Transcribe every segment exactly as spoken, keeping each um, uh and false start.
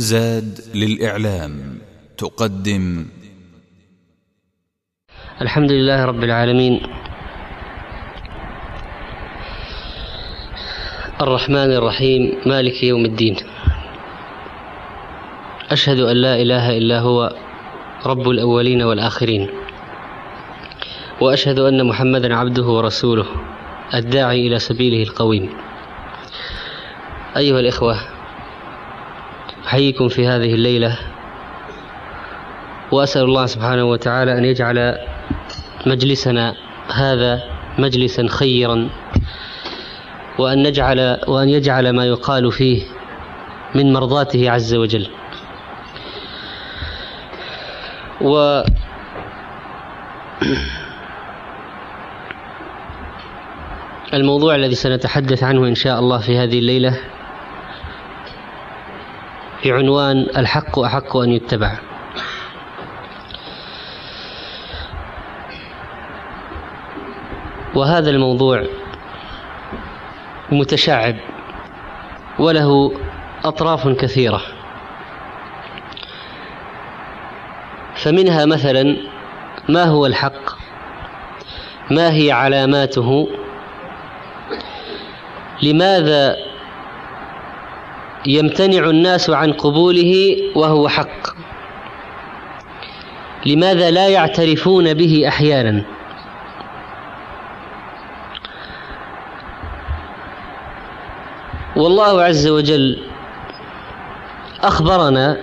زاد للإعلام تقدم الحمد لله رب العالمين الرحمن الرحيم مالك يوم الدين. أشهد أن لا إله إلا هو رب الأولين والآخرين، وأشهد أن محمدًا عبده ورسوله الداعي إلى سبيله القويم. أيها الإخوة، أحييكم في هذه الليلة، وأسأل الله سبحانه وتعالى أن يجعل مجلسنا هذا مجلسا خيرا، وأن نجعل وأن يجعل ما يقال فيه من مرضاته عز وجل. و الموضوع الذي سنتحدث عنه إن شاء الله في هذه الليلة بعنوان الحق أحق أن يتبع. وهذا الموضوع متشعب وله أطراف كثيرة، فمنها مثلا ما هو الحق، ما هي علاماته، لماذا يمتنع الناس عن قبوله وهو حق، لماذا لا يعترفون به أحيانا. والله عز وجل أخبرنا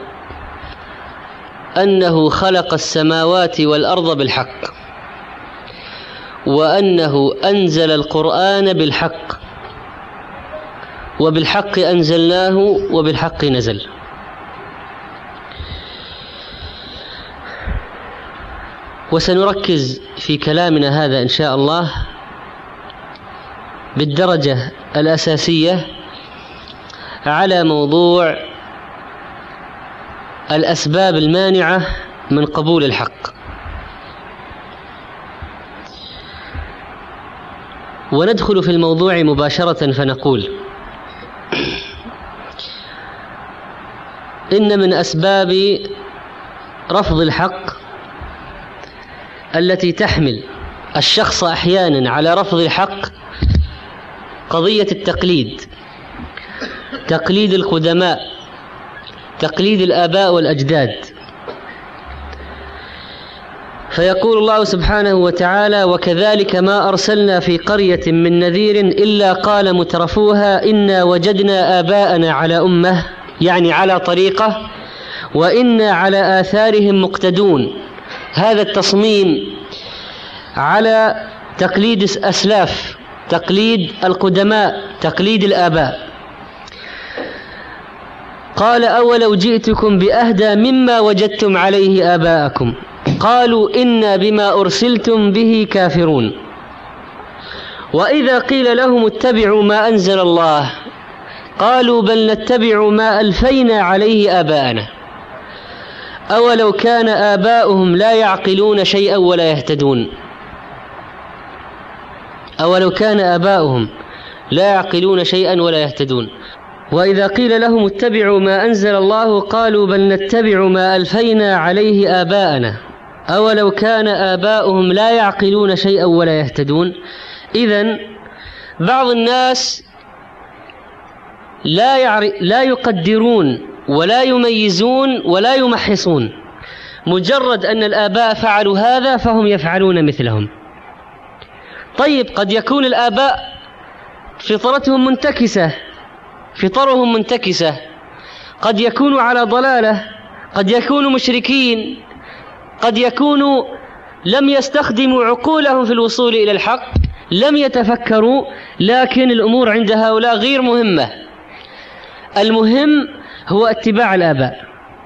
أنه خلق السماوات والأرض بالحق، وأنه أنزل القرآن بالحق، وبالحق أنزلناه وبالحق نزل. وسنركز في كلامنا هذا إن شاء الله بالدرجة الأساسية على موضوع الأسباب المانعة من قبول الحق. وندخل في الموضوع مباشرة فنقول: إن من أسباب رفض الحق التي تحمل الشخص أحيانا على رفض الحق قضية التقليد، تقليد القدماء، تقليد الآباء والأجداد. فيقول الله سبحانه وتعالى: وكذلك ما أرسلنا في قرية من نذير إلا قال مترفوها إنا وجدنا آباءنا على أمة، يعني على طريقة، وإنا على آثارهم مقتدون. هذا التصميم على تقليد أسلاف، تقليد القدماء، تقليد الآباء. قال: أولو جئتكم بأهدى مما وجدتم عليه آباءكم قالوا إنا بما أرسلتم به كافرون. وإذا قيل لهم اتبعوا ما أنزل الله قالوا بل نتبع ما ألفينا عليه آباءنا أولو كان آباؤهم لا يعقلون شيئا ولا يهتدون. أولو كان آباؤهم لا يعقلون شيئا ولا يهتدون. وإذا قيل لهم اتبعوا ما أنزل الله قالوا بل نتبع ما ألفينا عليه آباءنا أولو كان آباؤهم لا يعقلون شيئا ولا يهتدون. إذن بعض الناس لا يعرف لا يقدرون ولا يميزون ولا يمحصون، مجرد أن الآباء فعلوا هذا فهم يفعلون مثلهم. طيب، قد يكون الآباء فطرتهم منتكسة، فطرهم منتكسة، قد يكونوا على ضلالة، قد يكونوا مشركين، قد يكونوا لم يستخدموا عقولهم في الوصول إلى الحق، لم يتفكروا. لكن الأمور عند هؤلاء غير مهمة، المهم هو اتباع الآباء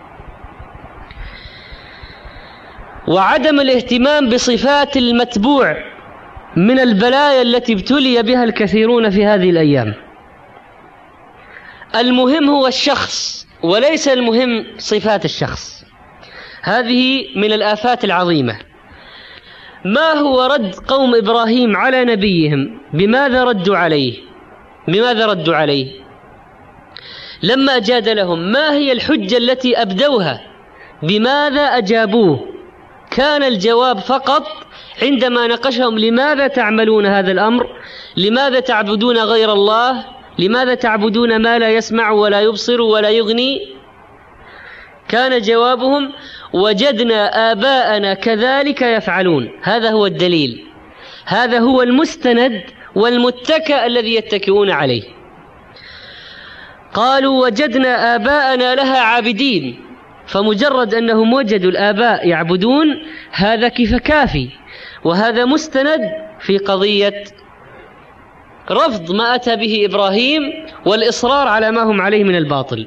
وعدم الاهتمام بصفات المتبوع من البلايا التي ابتلي بها الكثيرون في هذه الأيام. المهم هو الشخص وليس المهم صفات الشخص. هذه من الآفات العظيمة. ما هو رد قوم إبراهيم على نبيهم؟ بماذا ردوا عليه؟ بماذا ردوا عليه؟ لما جادلهم ما هي الحجة التي أبدوها؟ بماذا أجابوه؟ كان الجواب فقط عندما ناقشهم: لماذا تعملون هذا الأمر؟ لماذا تعبدون غير الله؟ لماذا تعبدون ما لا يسمع ولا يبصر ولا يغني؟ كان جوابهم: وجدنا آباءنا كذلك يفعلون. هذا هو الدليل، هذا هو المستند والمتكأ الذي يتكئون عليه. قالوا: وجدنا آباءنا لها عابدين، فمجرد أنهم وجدوا الآباء يعبدون هذا كيف كافي، وهذا مستند في قضية رفض ما أتى به إبراهيم والإصرار على ما هم عليه من الباطل.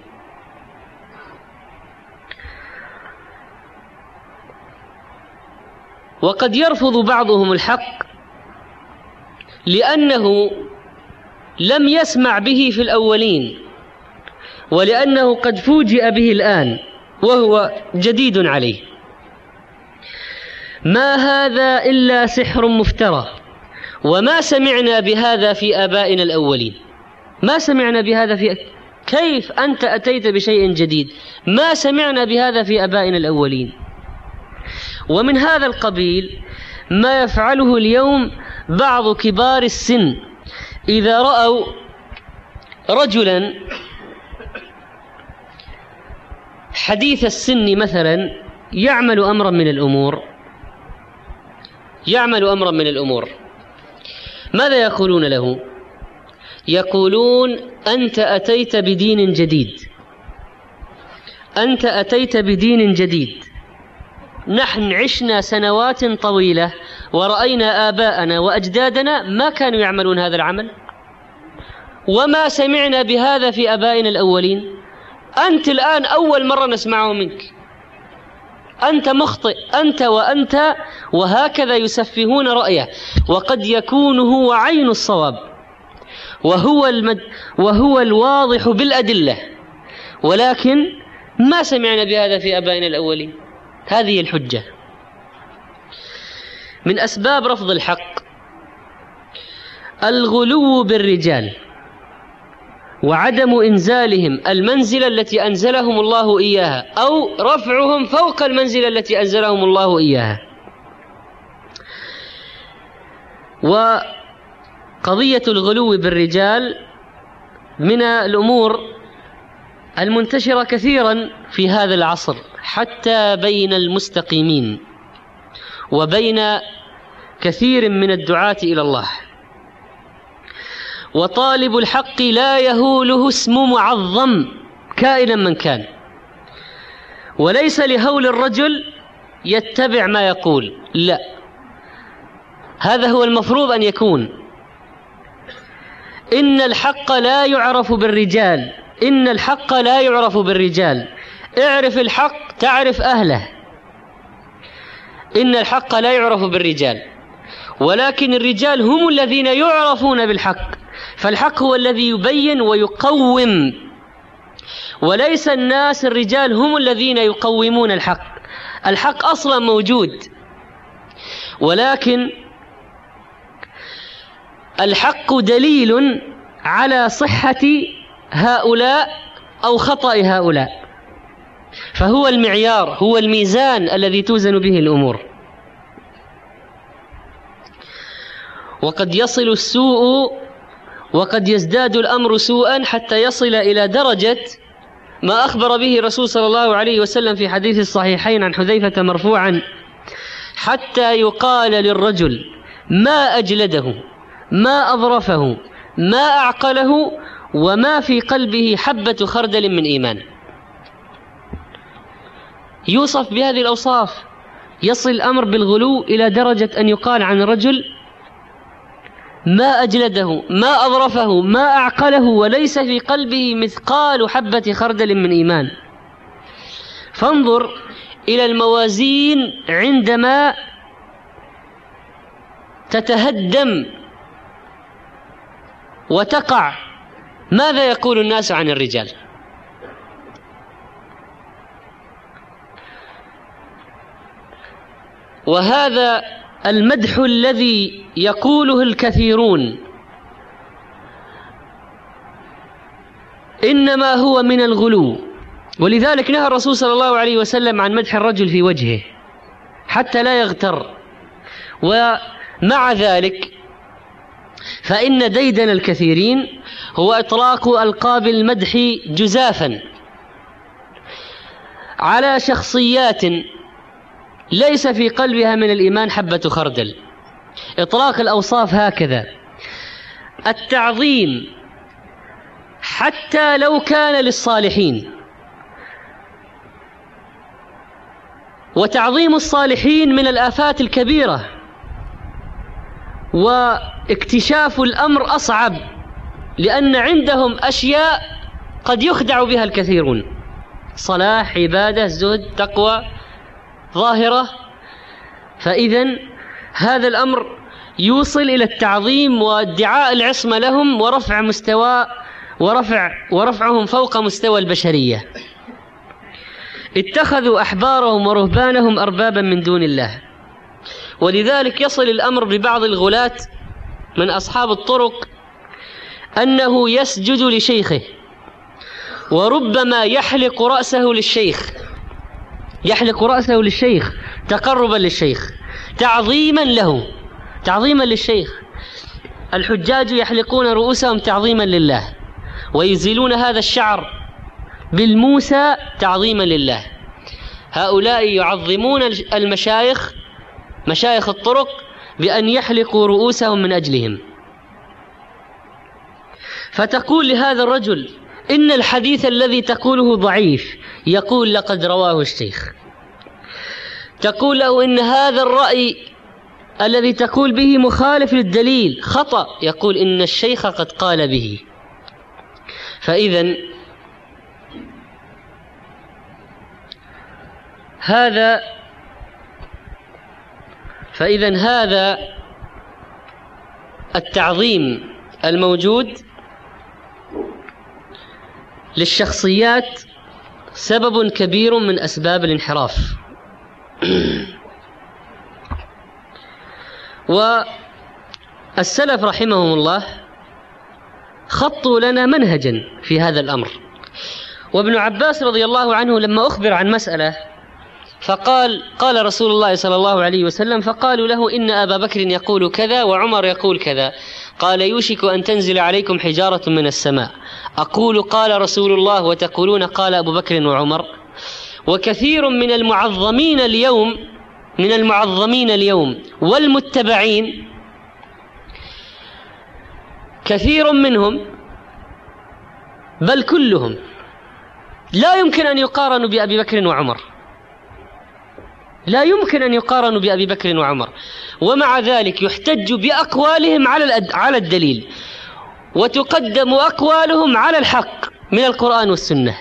وقد يرفض بعضهم الحق لأنه لم يسمع به في الأولين، ولأنه قد فوجئ به الآن وهو جديد عليه. ما هذا إلا سحر مفترى، وما سمعنا بهذا في آبائنا الأولين. ما سمعنا بهذا في كيف أنت أتيت بشيء جديد؟ ما سمعنا بهذا في آبائنا الأولين. ومن هذا القبيل ما يفعله اليوم بعض كبار السن إذا رأوا رجلا حديث السن مثلا يعمل أمرا من الأمور يعمل أمرا من الأمور ماذا يقولون له؟ يقولون: أنت أتيت بدين جديد، أنت أتيت بدين جديد. نحن عشنا سنوات طويلة ورأينا آباءنا وأجدادنا ما كانوا يعملون هذا العمل، وما سمعنا بهذا في آبائنا الأولين. أنت الآن أول مرة نسمعه منك، أنت مخطئ، أنت وأنت. وهكذا يسفهون رأيه، وقد يكون هو عين الصواب وهو, المد وهو الواضح بالأدلة، ولكن ما سمعنا بهذا في آبائنا الأولين. هذه الحجة. من أسباب رفض الحق الغلو بالرجال وعدم إنزالهم المنزلة التي أنزلهم الله إياها، أو رفعهم فوق المنزلة التي أنزلهم الله إياها. وقضية الغلو بالرجال من الأمور المنتشرة كثيرا في هذا العصر، حتى بين المستقيمين وبين كثير من الدعاة إلى الله. وطالب الحق لا يهوله اسم معظم كائنا من كان، وليس لهول الرجل يتبع ما يقول، لا، هذا هو المفروض أن يكون. إن الحق لا يعرف بالرجال، إن الحق لا يعرف بالرجال. اعرف الحق تعرف أهله. إن الحق لا يعرف بالرجال، ولكن الرجال هم الذين يعرفون بالحق، فالحق هو الذي يبين ويقوم، وليس الناس الرجال هم الذين يقومون الحق. الحق أصلا موجود، ولكن الحق دليل على صحة هؤلاء أو خطأ هؤلاء، فهو المعيار، هو الميزان الذي توزن به الأمور. وقد يصل السوء وقد يزداد الأمر سوءا حتى يصل إلى درجة ما أخبر به الرسول صلى الله عليه وسلم في حديث الصحيحين عن حذيفة مرفوعا: حتى يقال للرجل ما أجلده، ما أظرفه، ما أعقله، وما في قلبه حبة خردل من إيمان. يوصف بهذه الأوصاف، يصل الأمر بالغلو إلى درجة أن يقال عن الرجل ما أجلده، ما أظرفه، ما أعقله، وليس في قلبه مثقال حبة خردل من إيمان. فانظر إلى الموازين عندما تتهدم وتقع، ماذا يقول الناس عن الرجال؟ وهذا المدح الذي يقوله الكثيرون إنما هو من الغلو. ولذلك نهى الرسول صلى الله عليه وسلم عن مدح الرجل في وجهه حتى لا يغتر. ومع ذلك فإن ديدن الكثيرين هو إطلاق ألقاب المدح جزافا على شخصيات ليس في قلبها من الإيمان حبة خردل. إطلاق الأوصاف هكذا، التعظيم حتى لو كان للصالحين، وتعظيم الصالحين من الآفات الكبيرة، واكتشاف الأمر أصعب لأن عندهم أشياء قد يخدع بها الكثيرون، صلاح، عبادة، زهد، تقوى ظاهرة. فإذن هذا الأمر يوصل إلى التعظيم وادعاء العصمة لهم ورفع مستوى ورفع ورفعهم فوق مستوى البشرية. اتخذوا أحبارهم ورهبانهم أربابا من دون الله. ولذلك يصل الأمر ببعض الغلاة من أصحاب الطرق أنه يسجد لشيخه، وربما يحلق رأسه للشيخ يحلق رأسه للشيخ تقربا للشيخ، تعظيما له، تعظيما للشيخ. الحجاج يحلقون رؤوسهم تعظيما لله، ويزيلون هذا الشعر بالموسى تعظيما لله. هؤلاء يعظمون المشايخ، مشايخ الطرق، بأن يحلقوا رؤوسهم من أجلهم. فتقول لهذا الرجل: إن الحديث الذي تقوله ضعيف. يقول: لقد رواه الشيخ. تقول له: إن هذا الرأي الذي تقول به مخالف للدليل، خطأ. يقول: إن الشيخ قد قال به. فإذن هذا فإذن هذا التعظيم الموجود للشخصيات سبب كبير من أسباب الانحراف. والسلف رحمهم الله خطوا لنا منهجا في هذا الأمر. وابن عباس رضي الله عنه لما أخبر عن مسألة فقال: قال رسول الله صلى الله عليه وسلم، فقالوا له: إن أبا بكر يقول كذا وعمر يقول كذا. قال: يوشك أن تنزل عليكم حجارة من السماء، أقول قال رسول الله وتقولون قال أبو بكر وعمر. وكثير من المعظمين اليوم من المعظمين اليوم والمتبعين، كثير منهم بل كلهم لا يمكن أن يقارنوا بأبي بكر وعمر، لا يمكن أن يقارنوا بأبي بكر وعمر. ومع ذلك يحتج بأقوالهم على على الدليل، وتقدم أقوالهم على الحق من القرآن والسنة.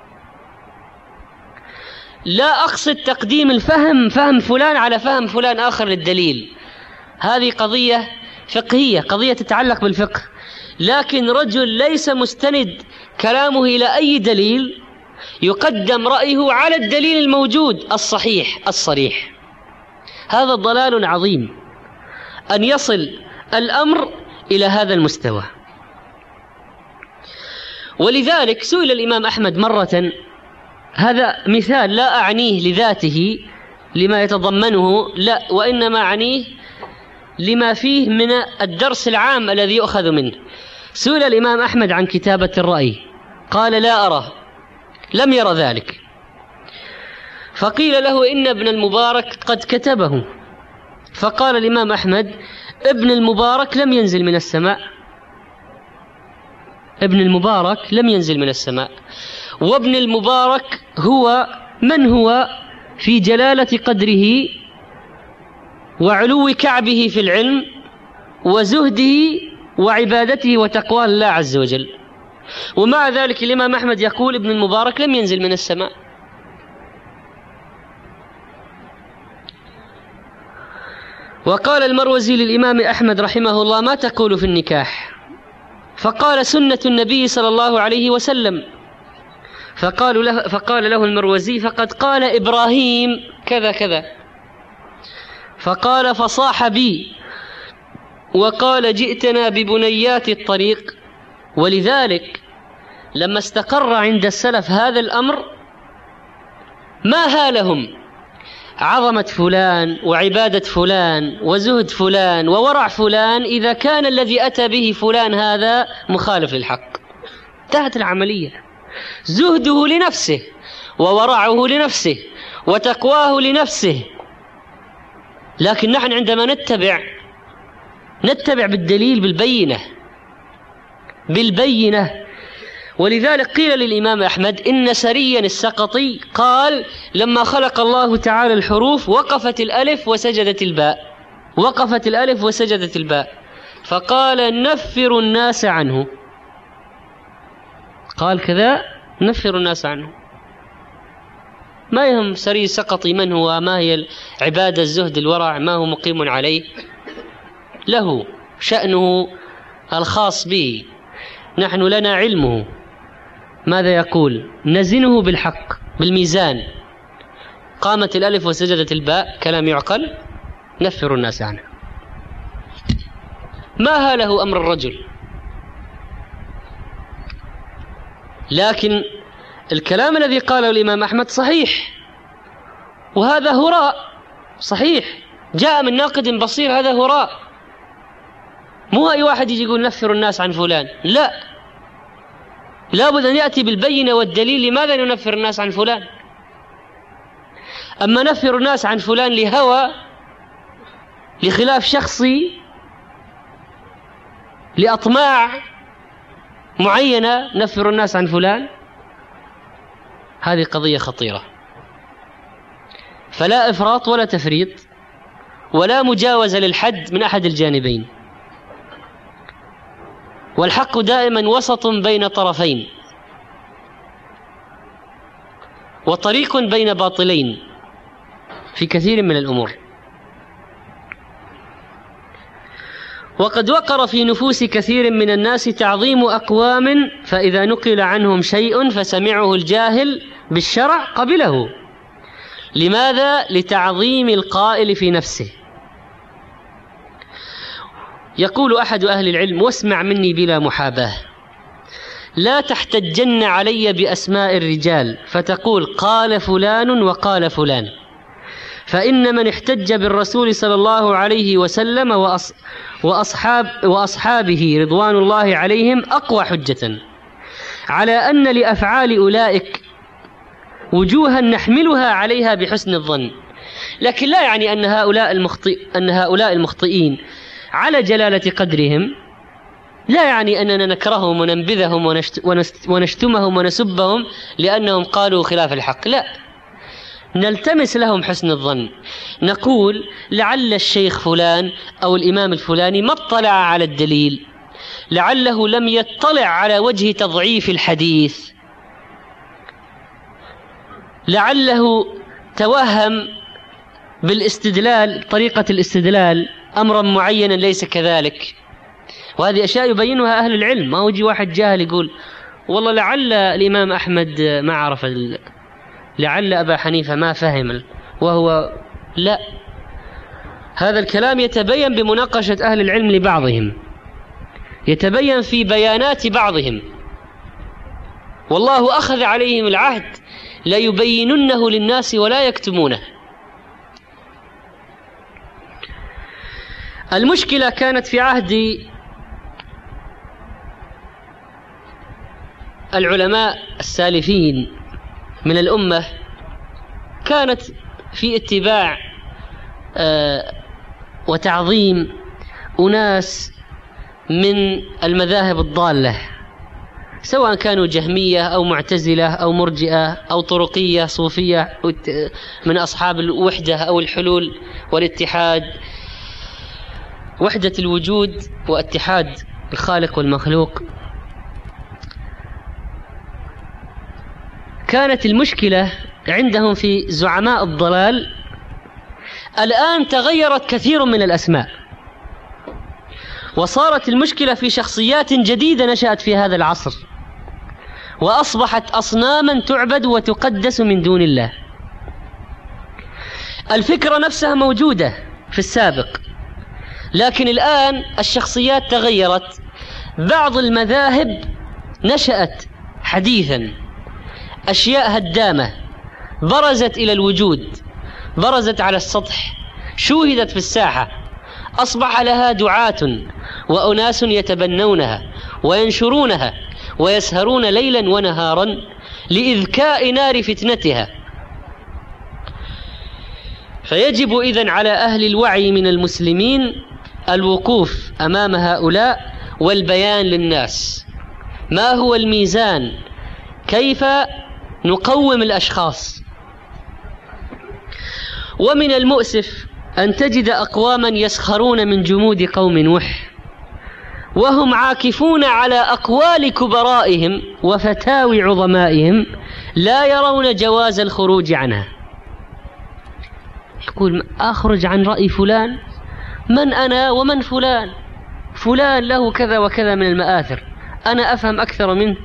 لا أقصد تقديم الفهم فهم فلان على فهم فلان آخر للدليل، هذه قضية فقهية، قضية تتعلق بالفقه. لكن رجل ليس مستند كلامه إلى أي دليل، يقدم رأيه على الدليل الموجود الصحيح الصريح. هذا ضلال عظيم أن يصل الأمر إلى هذا المستوى. ولذلك سئل الإمام أحمد مرة، هذا مثال لا أعنيه لذاته لما يتضمنه، لا، وإنما أعنيه لما فيه من الدرس العام الذي يؤخذ منه. سئل الإمام أحمد عن كتابة الرأي، قال: لا أرى، لم ير ذلك. فقيل له: إن ابن المبارك قد كتبه. فقال الإمام أحمد: ابن المبارك لم ينزل من السماء، ابن المبارك لم ينزل من السماء، وابن المبارك هو من هو في جلالة قدره وعلو كعبه في العلم وزهده وعبادته وتقوى الله عز وجل. ومع ذلك الإمام أحمد يقول: ابن المبارك لم ينزل من السماء. وقال المروزي للإمام أحمد رحمه الله: ما تقول في النكاح؟ فقال: سنة النبي صلى الله عليه وسلم. فقال له, فقال له المروزي: فقد قال إبراهيم كذا كذا. فقال: فصاح بي وقال: جئتنا ببنيات الطريق. ولذلك لما استقر عند السلف هذا الأمر ما هالهم عظمة فلان وعبادة فلان وزهد فلان وورع فلان إذا كان الذي أتى به فلان هذا مخالف للحق. انتهت العملية. زهده لنفسه وورعه لنفسه وتقواه لنفسه، لكن نحن عندما نتبع نتبع بالدليل بالبينة بالبينة. ولذلك قيل للإمام أحمد إن سريا السقطي قال لما خلق الله تعالى الحروف وقفت الألف وسجدت الباء وقفت الألف وسجدت الباء فقال نفر الناس عنه. قال كذا نفر الناس عنه. ما يهم سري السقطي من هو، ما هي العبادة الزهد الورع، ما هو مقيم عليه، له شأنه الخاص به، نحن لنا علمه. ماذا يقول؟ نزنه بالحق بالميزان. قامت الألف وسجدت الباء، كلام يعقل، نفر الناس عنه. ما هاله أمر الرجل. لكن الكلام الذي قاله الإمام أحمد صحيح، وهذا هراء صحيح، جاء من ناقد بصير، هذا هراء. مو أي واحد يجي يقول نفر الناس عن فلان، لا، لابد أن يأتي بالبينة والدليل لماذا ننفر الناس عن فلان. أما نفر الناس عن فلان لهوى، لخلاف شخصي، لأطماع معينة، نفر الناس عن فلان، هذه قضية خطيرة. فلا إفراط ولا تفريط ولا مجاوزة للحد من أحد الجانبين، والحق دائما وسط بين طرفين وطريق بين باطلين في كثير من الأمور. وقد وقر في نفوس كثير من الناس تعظيم أقوام فإذا نقل عنهم شيء فسمعه الجاهل بالشرع قبله. لماذا؟ لتعظيم القائل في نفسه. يقول أحد أهل العلم، واسمع مني بلا محاباة، لا تحتجن علي بأسماء الرجال فتقول قال فلان وقال فلان، فإن من احتج بالرسول صلى الله عليه وسلم وأص وأصحاب وأصحابه رضوان الله عليهم أقوى حجة على أن لأفعال أولئك وجوها نحملها عليها بحسن الظن. لكن لا يعني أن هؤلاء المخطئ أن هؤلاء المخطئين على جلالة قدرهم، لا يعني أننا نكرههم وننبذهم ونشت ونشتمهم ونسبهم لأنهم قالوا خلاف الحق، لا، نلتمس لهم حسن الظن. نقول لعل الشيخ فلان أو الإمام الفلاني ما اطلع على الدليل، لعله لم يطلع على وجه تضعيف الحديث، لعله توهم بالاستدلال، طريقة الاستدلال، أمرا معينا ليس كذلك. وهذه أشياء يبينها أهل العلم. ما يجي واحد جاهل يقول والله لعل الإمام أحمد ما عرف ال... لعل أبا حنيفة ما فهم، وهو لا، هذا الكلام يتبين بمناقشة أهل العلم لبعضهم، يتبين في بيانات بعضهم، والله أخذ عليهم العهد لا يبيننه للناس ولا يكتمونه. المشكلة كانت في عهد العلماء السالفين من الأمة، كانت في اتباع آه وتعظيم أناس من المذاهب الضالة، سواء كانوا جهمية أو معتزلة أو مرجئة أو طرقية صوفية من أصحاب الوحدة أو الحلول والاتحاد، وحدة الوجود واتحاد الخالق والمخلوق. كانت المشكلة عندهم في زعماء الضلال. الآن تغيرت كثير من الأسماء، وصارت المشكلة في شخصيات جديدة نشأت في هذا العصر، وأصبحت أصناما تعبد وتقدس من دون الله. الفكرة نفسها موجودة في السابق، لكن الآن الشخصيات تغيرت. بعض المذاهب نشأت حديثا أشياء هدامة برزت إلى الوجود، برزت على السطح، شوهدت في الساحة، أصبح لها دعاة وأناس يتبنونها وينشرونها ويسهرون ليلا ونهارا لإذكاء نار فتنتها. فيجب إذن على أهل الوعي من المسلمين الوقوف أمام هؤلاء والبيان للناس ما هو الميزان، كيف نقوم الأشخاص. ومن المؤسف أن تجد أقواما يسخرون من جمود قوم نوح وهم عاكفون على أقوال كبرائهم وفتاوي عظمائهم لا يرون جواز الخروج عنها. يقول أخرج عن رأي فلان؟ من أنا ومن فلان؟ فلان له كذا وكذا من المآثر، أنا أفهم أكثر منه.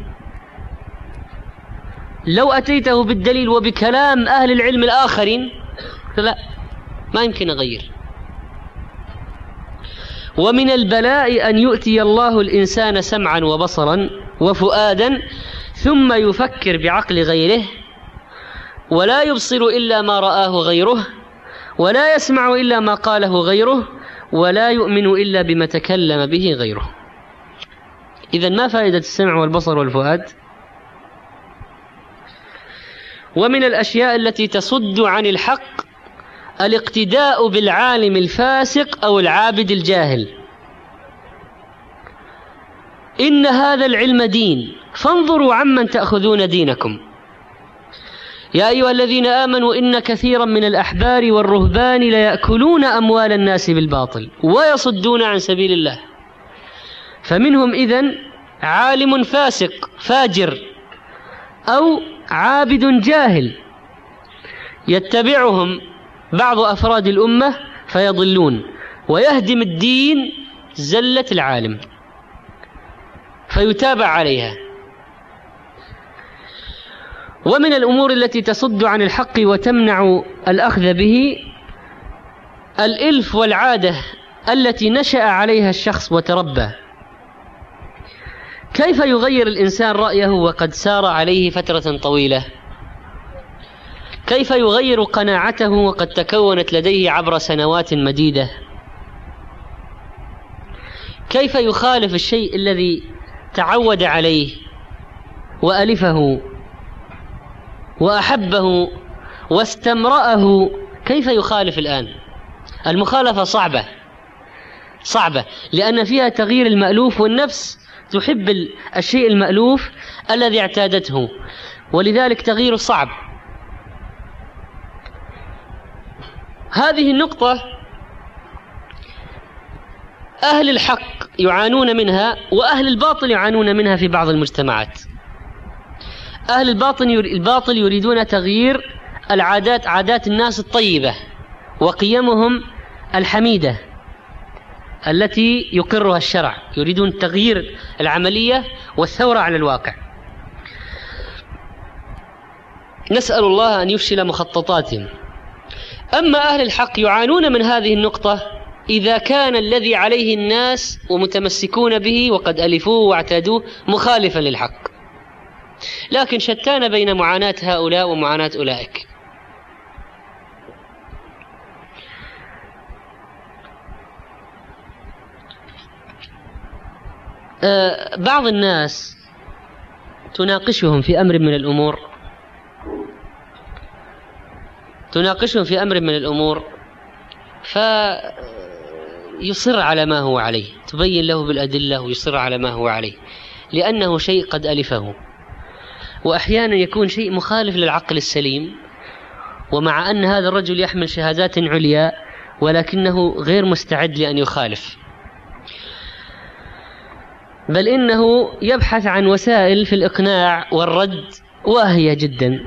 لو أتيته بالدليل وبكلام أهل العلم الآخرين لا، ما يمكن أغير. ومن البلاء أن يؤتي الله الإنسان سمعا وبصرا وفؤادا ثم يفكر بعقل غيره ولا يبصر إلا ما رآه غيره ولا يسمع إلا ما قاله غيره ولا يؤمن إلا بما تكلم به غيره. إذن ما فائدة السمع والبصر والفؤاد؟ ومن الأشياء التي تصد عن الحق الاقتداء بالعالم الفاسق أو العابد الجاهل. إن هذا العلم دين فانظروا عمن تأخذون دينكم. يا أيها الذين آمنوا إن كثيرا من الأحبار والرهبان ليأكلون أموال الناس بالباطل ويصدون عن سبيل الله. فمنهم إذن عالم فاسق فاجر أو عابد جاهل يتبعهم بعض أفراد الأمة فيضلون ويهدم الدين زلة العالم فيتابع عليها. ومن الأمور التي تصد عن الحق وتمنع الأخذ به الإلف والعادة التي نشأ عليها الشخص وتربى. كيف يغير الإنسان رأيه وقد سار عليه فترة طويلة؟ كيف يغير قناعته وقد تكونت لديه عبر سنوات مديدة؟ كيف يخالف الشيء الذي تعود عليه وألفه وأحبه واستمرأه؟ كيف يخالف الآن؟ المخالفة صعبة صعبة لأن فيها تغيير المألوف، والنفس تحب الشيء المألوف الذي اعتادته، ولذلك تغييره صعب. هذه النقطة أهل الحق يعانون منها وأهل الباطل يعانون منها في بعض المجتمعات. أهل الباطل الباطل يريدون تغيير العادات، عادات الناس الطيبة وقيمهم الحميدة التي يقرها الشرع، يريدون تغيير العملية والثورة على الواقع. نسأل الله أن يفشل مخططاتهم. أما أهل الحق يعانون من هذه النقطة إذا كان الذي عليه الناس ومتمسكون به وقد ألفوه واعتادوه مخالفا للحق، لكن شتان بين معاناة هؤلاء ومعاناة أولئك. أه بعض الناس تناقشهم في أمر من الأمور تناقشهم في أمر من الأمور فيصر على ما هو عليه، تبين له بالأدلة ويصر على ما هو عليه لأنه شيء قد ألفه. وأحيانا يكون شيء مخالف للعقل السليم، ومع أن هذا الرجل يحمل شهادات عليا ولكنه غير مستعد لأن يخالف، بل إنه يبحث عن وسائل في الإقناع والرد واهية جدا.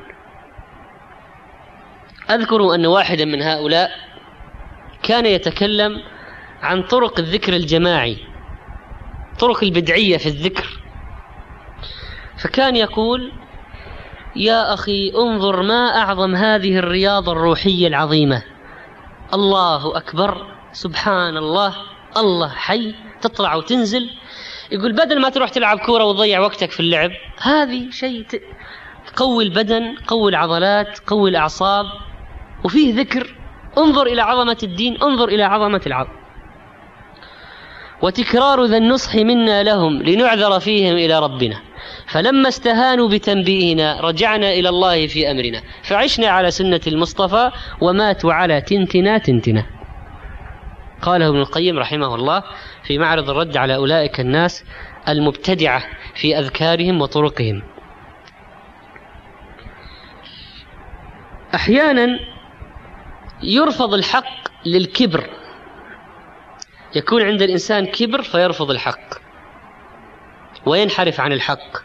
أذكر أن واحدا من هؤلاء كان يتكلم عن طرق الذكر الجماعي، طرق البدعية في الذكر، فكان يقول: يا أخي انظر ما أعظم هذه الرياضة الروحية العظيمة، الله أكبر، سبحان الله، الله حي، تطلع وتنزل، يقول بدل ما تروح تلعب كورة وتضيع وقتك في اللعب، هذه شيء قوي البدن، قوي العضلات، قوي الأعصاب، وفيه ذكر. انظر إلى عظمة الدين، انظر إلى عظمة العظم. وتكرار ذا النصح منا لهم لنعذر فيهم إلى ربنا، فلما استهانوا بتنبيهنا رجعنا إلى الله في أمرنا، فعشنا على سنة المصطفى وماتوا على تنتنا تنتنا. قاله ابن القيم رحمه الله في معرض الرد على أولئك الناس المبتدعة في أذكارهم وطرقهم. أحيانا يرفض الحق للكبر، يكون عند الإنسان كبر فيرفض الحق وينحرف عن الحق.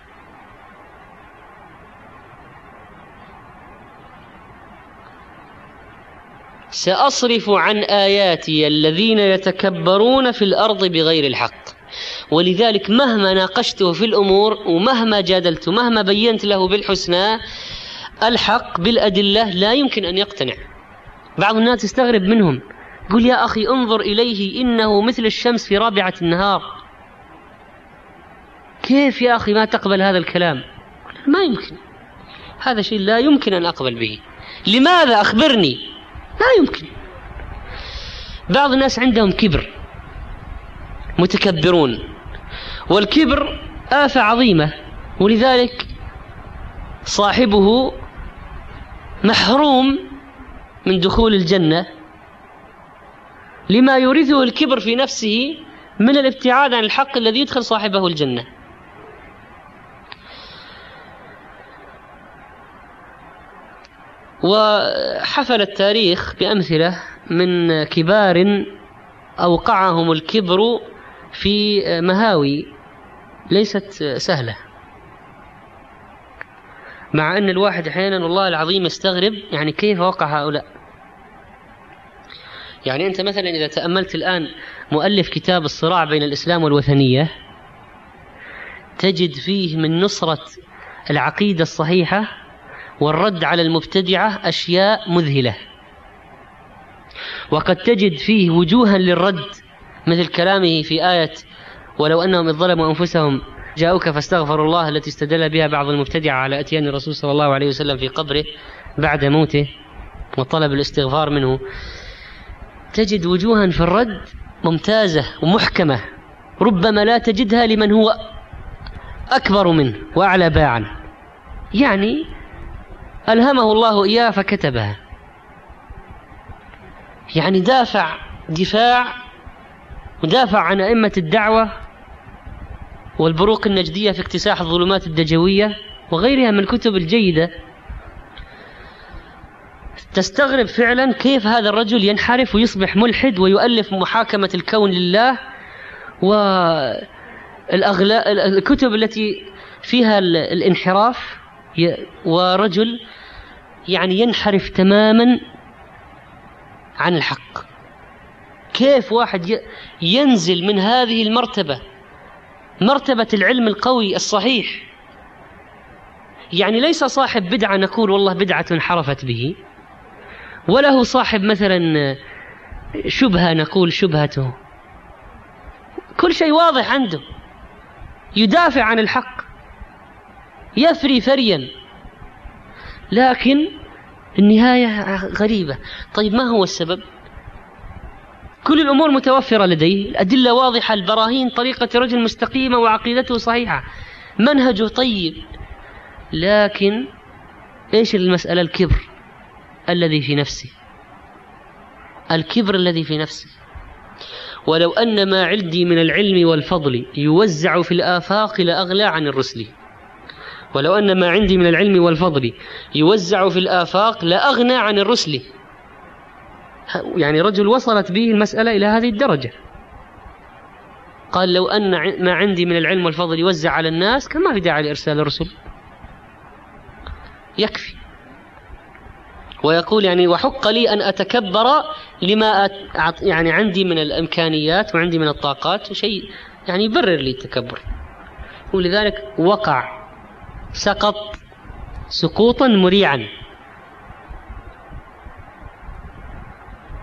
سأصرف عن آياتي الذين يتكبرون في الأرض بغير الحق. ولذلك مهما ناقشته في الأمور ومهما جادلت مهما بينت له بالحسنى الحق بالأدلة لا يمكن أن يقتنع. بعض الناس يستغرب منهم، يقول يا أخي انظر إليه إنه مثل الشمس في رابعة النهار. كيف يا أخي ما تقبل هذا الكلام؟ ما يمكن، هذا شيء لا يمكن أن أقبل به. لماذا؟ أخبرني. لا يمكن. بعض الناس عندهم كبر، متكبرون، والكبر آفة عظيمة، ولذلك صاحبه محروم من دخول الجنة لما يورثه الكبر في نفسه من الابتعاد عن الحق الذي يدخل صاحبه الجنة. وحفل التاريخ بأمثلة من كبار أوقعهم الكبر في مهاوي ليست سهلة، مع أن الواحد أحيانا والله العظيم يستغرب يعني كيف وقع هؤلاء. يعني أنت مثلا إذا تأملت الآن مؤلف كتاب الصراع بين الإسلام والوثنية تجد فيه من نصرة العقيدة الصحيحة والرد على المبتدعة أشياء مذهلة، وقد تجد فيه وجوها للرد مثل كلامه في آية ولو أنهم إذ ظلموا أنفسهم جاءوك فاستغفروا الله التي استدل بها بعض المبتدعة على أتيان الرسول صلى الله عليه وسلم في قبره بعد موته وطلب الاستغفار منه. تجد وجوها في الرد ممتازة ومحكمة ربما لا تجدها لمن هو أكبر منه وأعلى باعا، يعني ألهمه الله إياه فكتبها. يعني دافع دفاع ودافع عن أئمة الدعوة والبروق النجدية في اكتساح الظلمات الدجوية وغيرها من الكتب الجيدة. تستغرب فعلا كيف هذا الرجل ينحرف ويصبح ملحد ويؤلف محاكمة الكون لله، والكتب التي فيها الانحراف، ورجل يعني ينحرف تماما عن الحق. كيف واحد ينزل من هذه المرتبة، مرتبة العلم القوي الصحيح؟ يعني ليس صاحب بدعة نقول والله بدعة انحرفت به، وله صاحب مثلا شبهة نقول شبهته، كل شيء واضح عنده، يدافع عن الحق، يفري فريا، لكن النهاية غريبة. طيب ما هو السبب؟ كل الأمور متوفرة لديه، الأدلة واضحة، البراهين، طريقة رجل مستقيمة وعقيدته صحيحة، منهجه طيب، لكن إيش المسألة؟ الكبر الذي في نفسه، الكبر الذي في نفسه. ولو أن ما عندي من العلم والفضل يوزع في الآفاق لأغلى عن الرسل، ولو أن ما عندي من العلم والفضل يوزع في الآفاق لأغنى عن الرسل. يعني رجل وصلت به المسألة إلى هذه الدرجة، قال لو أن ما عندي من العلم والفضل يوزع على الناس كان ما في داعي لإرسال الرسل، يكفي. ويقول يعني وحق لي أن أتكبر لما يعني عندي من الإمكانيات وعندي من الطاقات، وشيء يعني يبرر لي التكبر. ولذلك وقع، سقط سقوطا مريعا.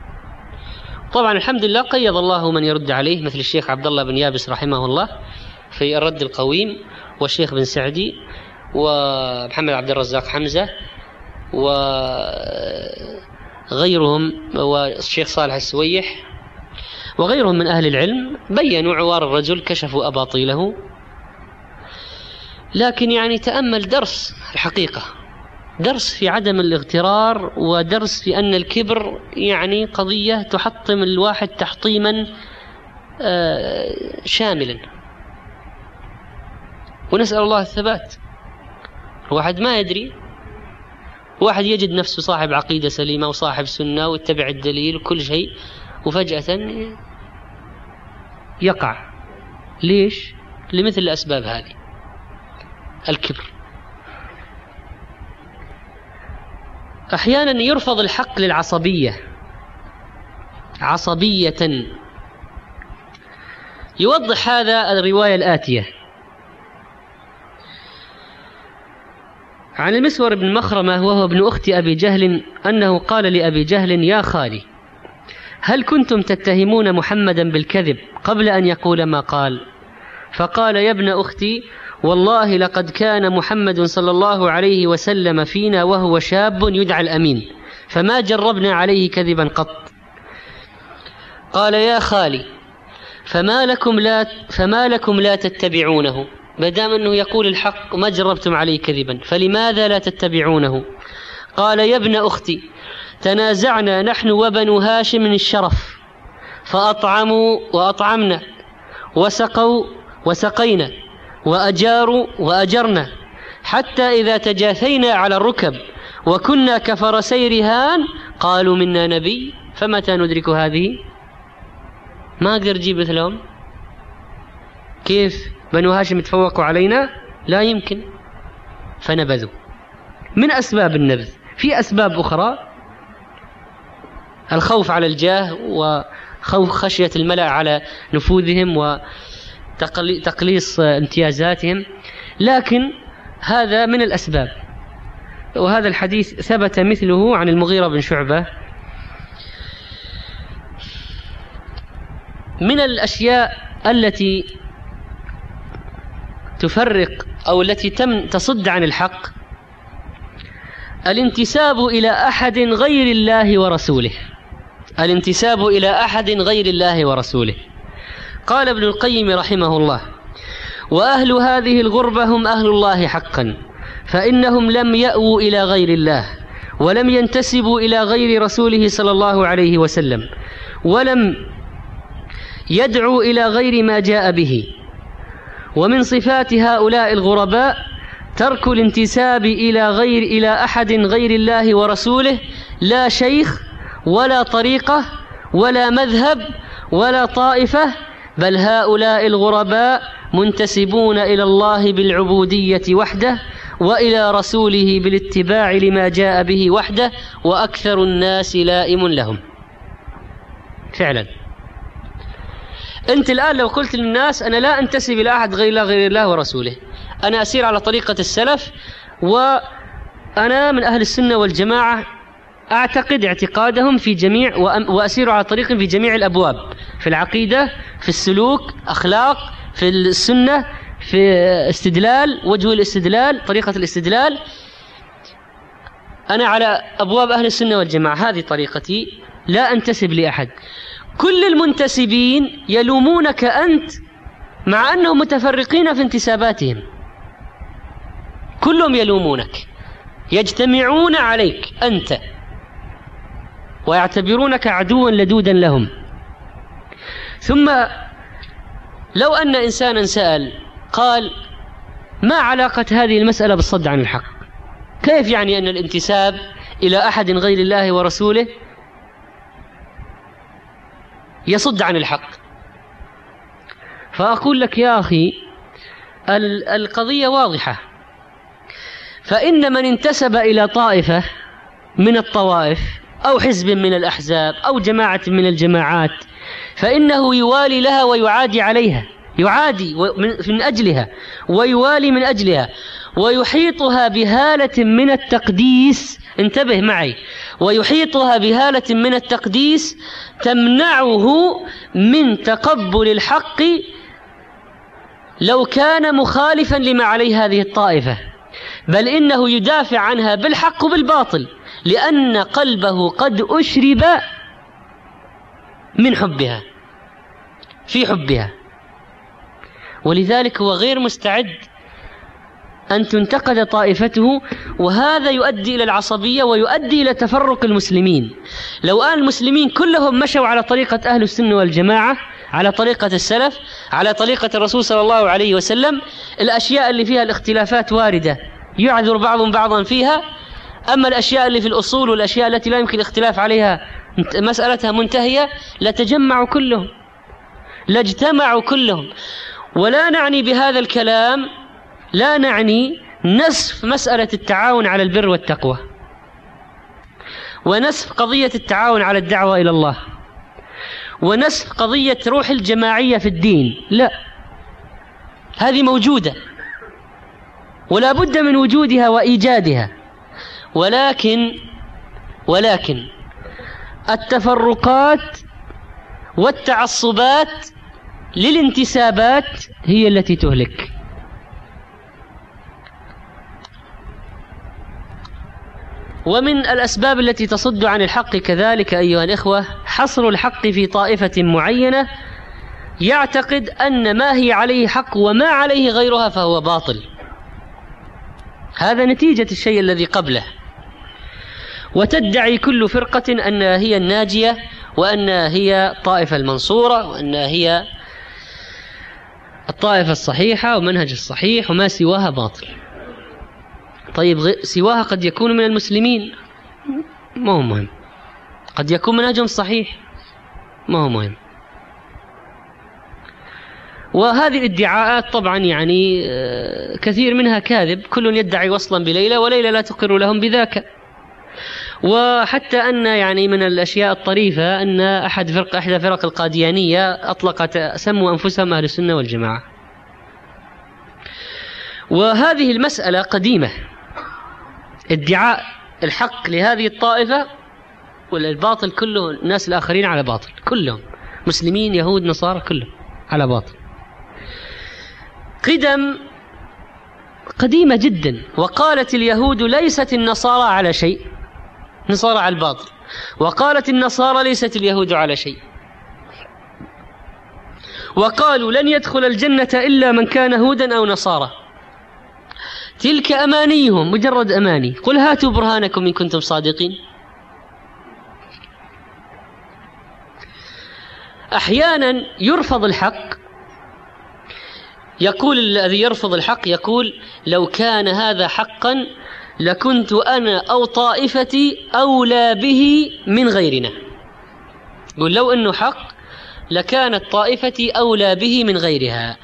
طبعا الحمد لله قيض الله من يرد عليه مثل الشيخ عبد الله بن يابس رحمه الله، في الرد القويم، والشيخ بن سعدي، ومحمد عبد الرزاق حمزة، وغيرهم، والشيخ صالح السويح، وغيرهم من أهل العلم، بيّنوا عوار الرجل، كشفوا أباطيله. لكن يعني تأمل درس الحقيقة، درس في عدم الاغترار، ودرس في أن الكبر يعني قضية تحطم الواحد تحطيما شاملا، ونسأل الله الثبات. الواحد ما يدري، واحد يجد نفسه صاحب عقيدة سليمة وصاحب سنة ويتبع الدليل وكل شيء، وفجأة يقع. ليش؟ لمثل الأسباب هذه، الكبر. أحيانا يرفض الحق للعصبية، عصبية. يوضح هذا الرواية الآتية عن المسور بن مخرمة وهو ابن أخت أبي جهل أنه قال لأبي جهل: يا خالي، هل كنتم تتهمون محمدا بالكذب قبل أن يقول ما قال؟ فقال: يا ابن أختي، والله لقد كان محمد صلى الله عليه وسلم فينا وهو شاب يدعى الأمين، فما جربنا عليه كذبا قط. قال: يا خالي، فما لكم لا, فما لكم لا تتبعونه؟ مادام أنه يقول الحق وما جربتم عليه كذبا، فلماذا لا تتبعونه؟ قال: يا ابن أختي، تنازعنا نحن وبنو هاشم الشرف، فأطعموا وأطعمنا، وسقوا وسقينا، وأجاروا وأجرنا، حتى إذا تجاثينا على الركب وكنا كفرسي رهان قالوا منا نبي، فمتى ندرك هذه؟ ما أقدر أجيب مثلهم. كيف بنو هاشم يتفوقوا علينا؟ لا يمكن. فنبذوا. من أسباب النبذ في أسباب أخرى: الخوف على الجاه، وخوف خشية الملأ على نفوذهم وتقليص امتيازاتهم، لكن هذا من الأسباب. وهذا الحديث ثبت مثله عن المغيرة بن شعبة. من الأشياء التي تفرق أو التي تم تصد عن الحق الانتساب إلى أحد غير الله ورسوله، الانتساب إلى أحد غير الله ورسوله. قال ابن القيم رحمه الله: وأهل هذه الغربة هم أهل الله حقا، فإنهم لم يأووا إلى غير الله، ولم ينتسبوا إلى غير رسوله صلى الله عليه وسلم، ولم يدعوا إلى غير ما جاء به. ومن صفات هؤلاء الغرباء ترك الانتساب إلى غير إلى أحد غير الله ورسوله، لا شيخ ولا طريقة ولا مذهب ولا طائفة، بل هؤلاء الغرباء منتسبون إلى الله بالعبودية وحده، وإلى رسوله بالاتباع لما جاء به وحده، وأكثر الناس لائم لهم. فعلا أنت الآن لو قلت للناس: أنا لا أنتسب إلى أحد غير الله غير الله ورسوله، أنا أسير على طريقة السلف، وأنا من أهل السنة والجماعة، أعتقد اعتقادهم في جميع، وأسير على طريق في جميع الأبواب، في العقيدة، في السلوك، أخلاق، في السنة، في استدلال، وجه الاستدلال، طريقة الاستدلال، أنا على أبواب أهل السنة والجماعة، هذه طريقتي، لا أنتسب لأحد. كل المنتسبين يلومونك أنت، مع أنهم متفرقين في انتساباتهم، كلهم يلومونك، يجتمعون عليك أنت، ويعتبرونك عدوا لدودا لهم. ثم لو أن إنسانا سأل قال: ما علاقة هذه المسألة بالصد عن الحق؟ كيف يعني أن الانتساب إلى أحد غير الله ورسوله يصد عن الحق؟ فأقول لك يا أخي، القضية واضحة. فإن من انتسب إلى طائفة من الطوائف، أو حزب من الأحزاب، أو جماعة من الجماعات، فإنه يوالي لها ويعادي عليها، يعادي من أجلها ويوالي من أجلها، ويحيطها بهالة من التقديس. انتبه معي، ويحيطها بهالة من التقديس تمنعه من تقبل الحق لو كان مخالفا لما عليه هذه الطائفة، بل إنه يدافع عنها بالحق وبالباطل، لأن قلبه قد أشرب من حبها، في حبها، ولذلك هو غير مستعد أن تنتقد طائفته، وهذا يؤدي إلى العصبية ويؤدي إلى تفرق المسلمين. لو أن المسلمين كلهم مشوا على طريقة أهل السنة والجماعة، على طريقة السلف، على طريقة الرسول صلى الله عليه وسلم، الأشياء اللي فيها الاختلافات واردة يعذر بعضهم بعضا فيها، أما الأشياء اللي في الأصول والأشياء التي لا يمكن الاختلاف عليها مسألتها منتهية لتجمعوا كلهم، لاجتمعوا كلهم. ولا نعني بهذا الكلام، لا نعني نسف مسألة التعاون على البر والتقوى، ونسف قضية التعاون على الدعوة إلى الله، ونسف قضية روح الجماعية في الدين، لا، هذه موجودة ولا بد من وجودها وإيجادها، ولكن ولكن التفرقات والتعصبات للانتسابات هي التي تهلك. ومن الأسباب التي تصد عن الحق كذلك أيها الإخوة حصر الحق في طائفة معينة يعتقد أن ما هي عليه حق وما عليه غيرها فهو باطل، هذا نتيجة الشيء الذي قبله. وتدعي كل فرقة أن هي الناجية، وأن هي الطائفة المنصورة، وأن هي الطائفة الصحيحة ومنهج الصحيح، وما سواها باطل. طيب سواها قد يكون من المسلمين، ما هو مهم، قد يكون منهجهم صحيح، ما هو مهم. وهذه الادعاءات طبعا يعني كثير منها كاذب، كل يدعي وصلا بليلى وليلى لا تقر لهم بذاك. وحتى أن يعني من الأشياء الطريفة أن أحد فرق أحد فرق القاديانية أطلقت سموا أنفسهم أهل السنة والجماعة. وهذه المسألة قديمة، ادعاء الحق لهذه الطائفة والباطل كله، الناس الآخرين على باطل كلهم، مسلمين يهود نصارى كلهم على باطل، قدم قديمة جدا. وقالت اليهود ليست النصارى على شيء، نصارى على الباطل، وقالت النصارى ليست اليهود على شيء، وقالوا لن يدخل الجنة إلا من كان هودا أو نصارى. تلك أمانيهم، مجرد أماني، قل هاتوا برهانكم إن كنتم صادقين. أحيانا يرفض الحق، يقول الذي يرفض الحق يقول لو كان هذا حقا لكنت أنا أو طائفتي أولى به من غيرنا. يقول لو أنه حق لكانت طائفتي أولى به من غيرها،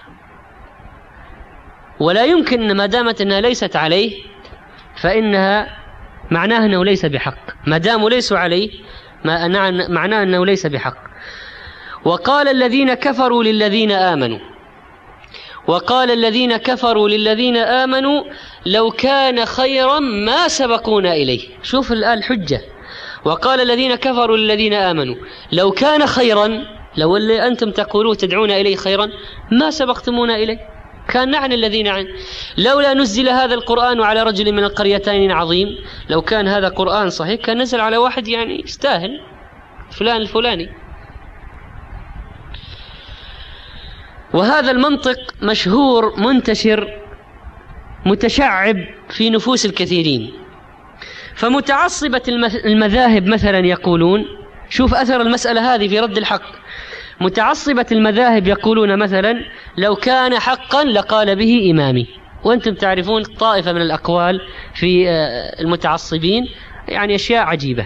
ولا يمكن ما دامت أنها ليست عليه فإنها معناها أنه ليس بحق، ما داموا ليسوا عليه معناه أنه ليس بحق. وقال الذين كفروا للذين آمنوا وقال الذين كفروا للذين آمنوا لو كان خيرا ما سبقونا إليه. شوف الآن الحجة، وقال الذين كفروا للذين آمنوا لو كان خيرا، لو اللي أنتم تقولون تدعون إليه خيرا ما سبقتمونا إليه، كان نحن الذين عن. لولا نزل هذا القرآن على رجل من القريتين عظيم، لو كان هذا قرآن صحيح كان نزل على واحد يعني يستاهل، فلان الفلاني. وهذا المنطق مشهور منتشر متشعب في نفوس الكثيرين. فمتعصبة المذاهب مثلا يقولون، شوف أثر المسألة هذه في رد الحق، متعصبة المذاهب يقولون مثلا لو كان حقا لقال به إمامي. وأنتم تعرفون طائفة من الأقوال في المتعصبين يعني أشياء عجيبة.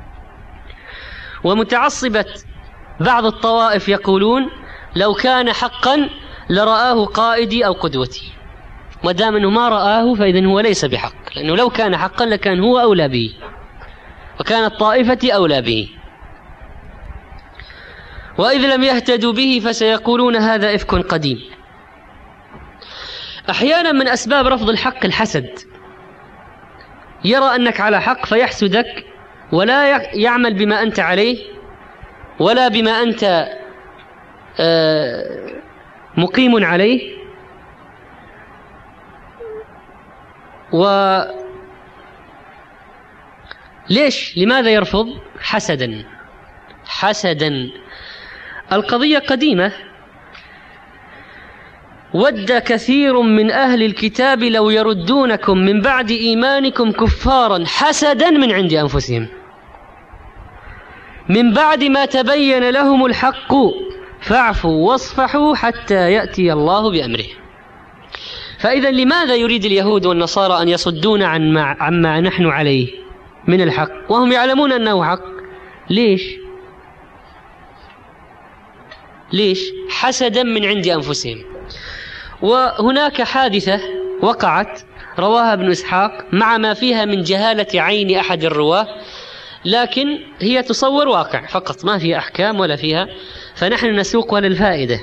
ومتعصبة بعض الطوائف يقولون لو كان حقا لرآه قائدي أو قدوتي، ما دام أنه ما رآه فإذن هو ليس بحق، لأنه لو كان حقا لكان هو أولى به وكانت طائفتي أولى به. وإذ لم يهتدوا به فسيقولون هذا إفك قديم. أحيانا من أسباب رفض الحق الحسد، يرى أنك على حق فيحسدك ولا يعمل بما أنت عليه ولا بما أنت مقيم عليه، و ليش؟ لماذا يرفض؟ حسدا. حسدا. القضية قديمة. ود كثير من أهل الكتاب لو يردونكم من بعد إيمانكم كفارا حسدا من عند أنفسهم من بعد ما تبين لهم الحق فاعفوا واصفحوا حتى يأتي الله بأمره. فإذا لماذا يريد اليهود والنصارى أن يصدون عن ما عما نحن عليه من الحق وهم يعلمون أنه حق؟ ليش؟ ليش؟ حسدا من عند أنفسهم. وهناك حادثة وقعت رواها ابن إسحاق مع ما فيها من جهالة عين أحد الرواة، لكن هي تصور واقع فقط، ما فيها أحكام ولا فيها، فنحن نسوقها للفائدة.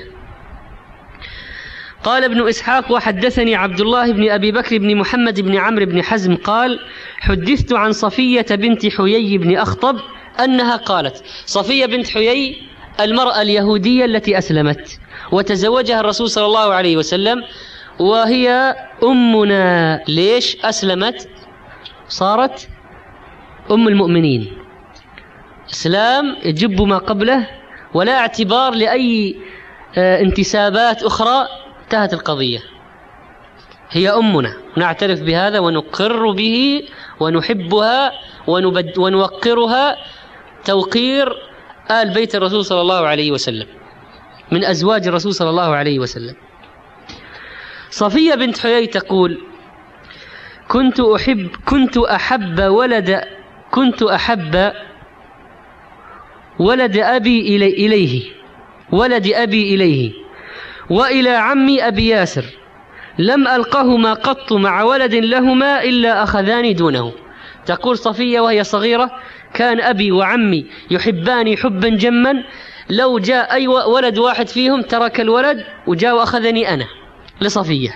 قال ابن إسحاق: وحدثني عبد الله بن أبي بكر بن محمد بن عمرو بن حزم قال: حدثت عن صفية بنت حيي بن أخطب أنها قالت. صفية بنت حيي المرأة اليهودية التي أسلمت وتزوجها الرسول صلى الله عليه وسلم، وهي أمنا. ليش أسلمت؟ صارت أم المؤمنين. إسلام يجب ما قبله ولا اعتبار لأي انتسابات أخرى، انتهت القضية. هي أمنا، نعترف بهذا ونقر به ونحبها ونوقرها توقير آل بيت الرسول صلى الله عليه وسلم، من أزواج الرسول صلى الله عليه وسلم. صفية بنت حيي تقول: كنت أحب كنت أحب ولد كنت أحب ولد أبي إلي إليه ولد أبي إليه وإلى عمي أبي ياسر، لم ألقهما قط مع ولد لهما إلا أخذاني دونه. تقول صفية وهي صغيرة: كان أبي وعمي يحباني حبا جما، لو جاء أي ولد واحد فيهم ترك الولد وجاء وأخذني أنا. لصفية.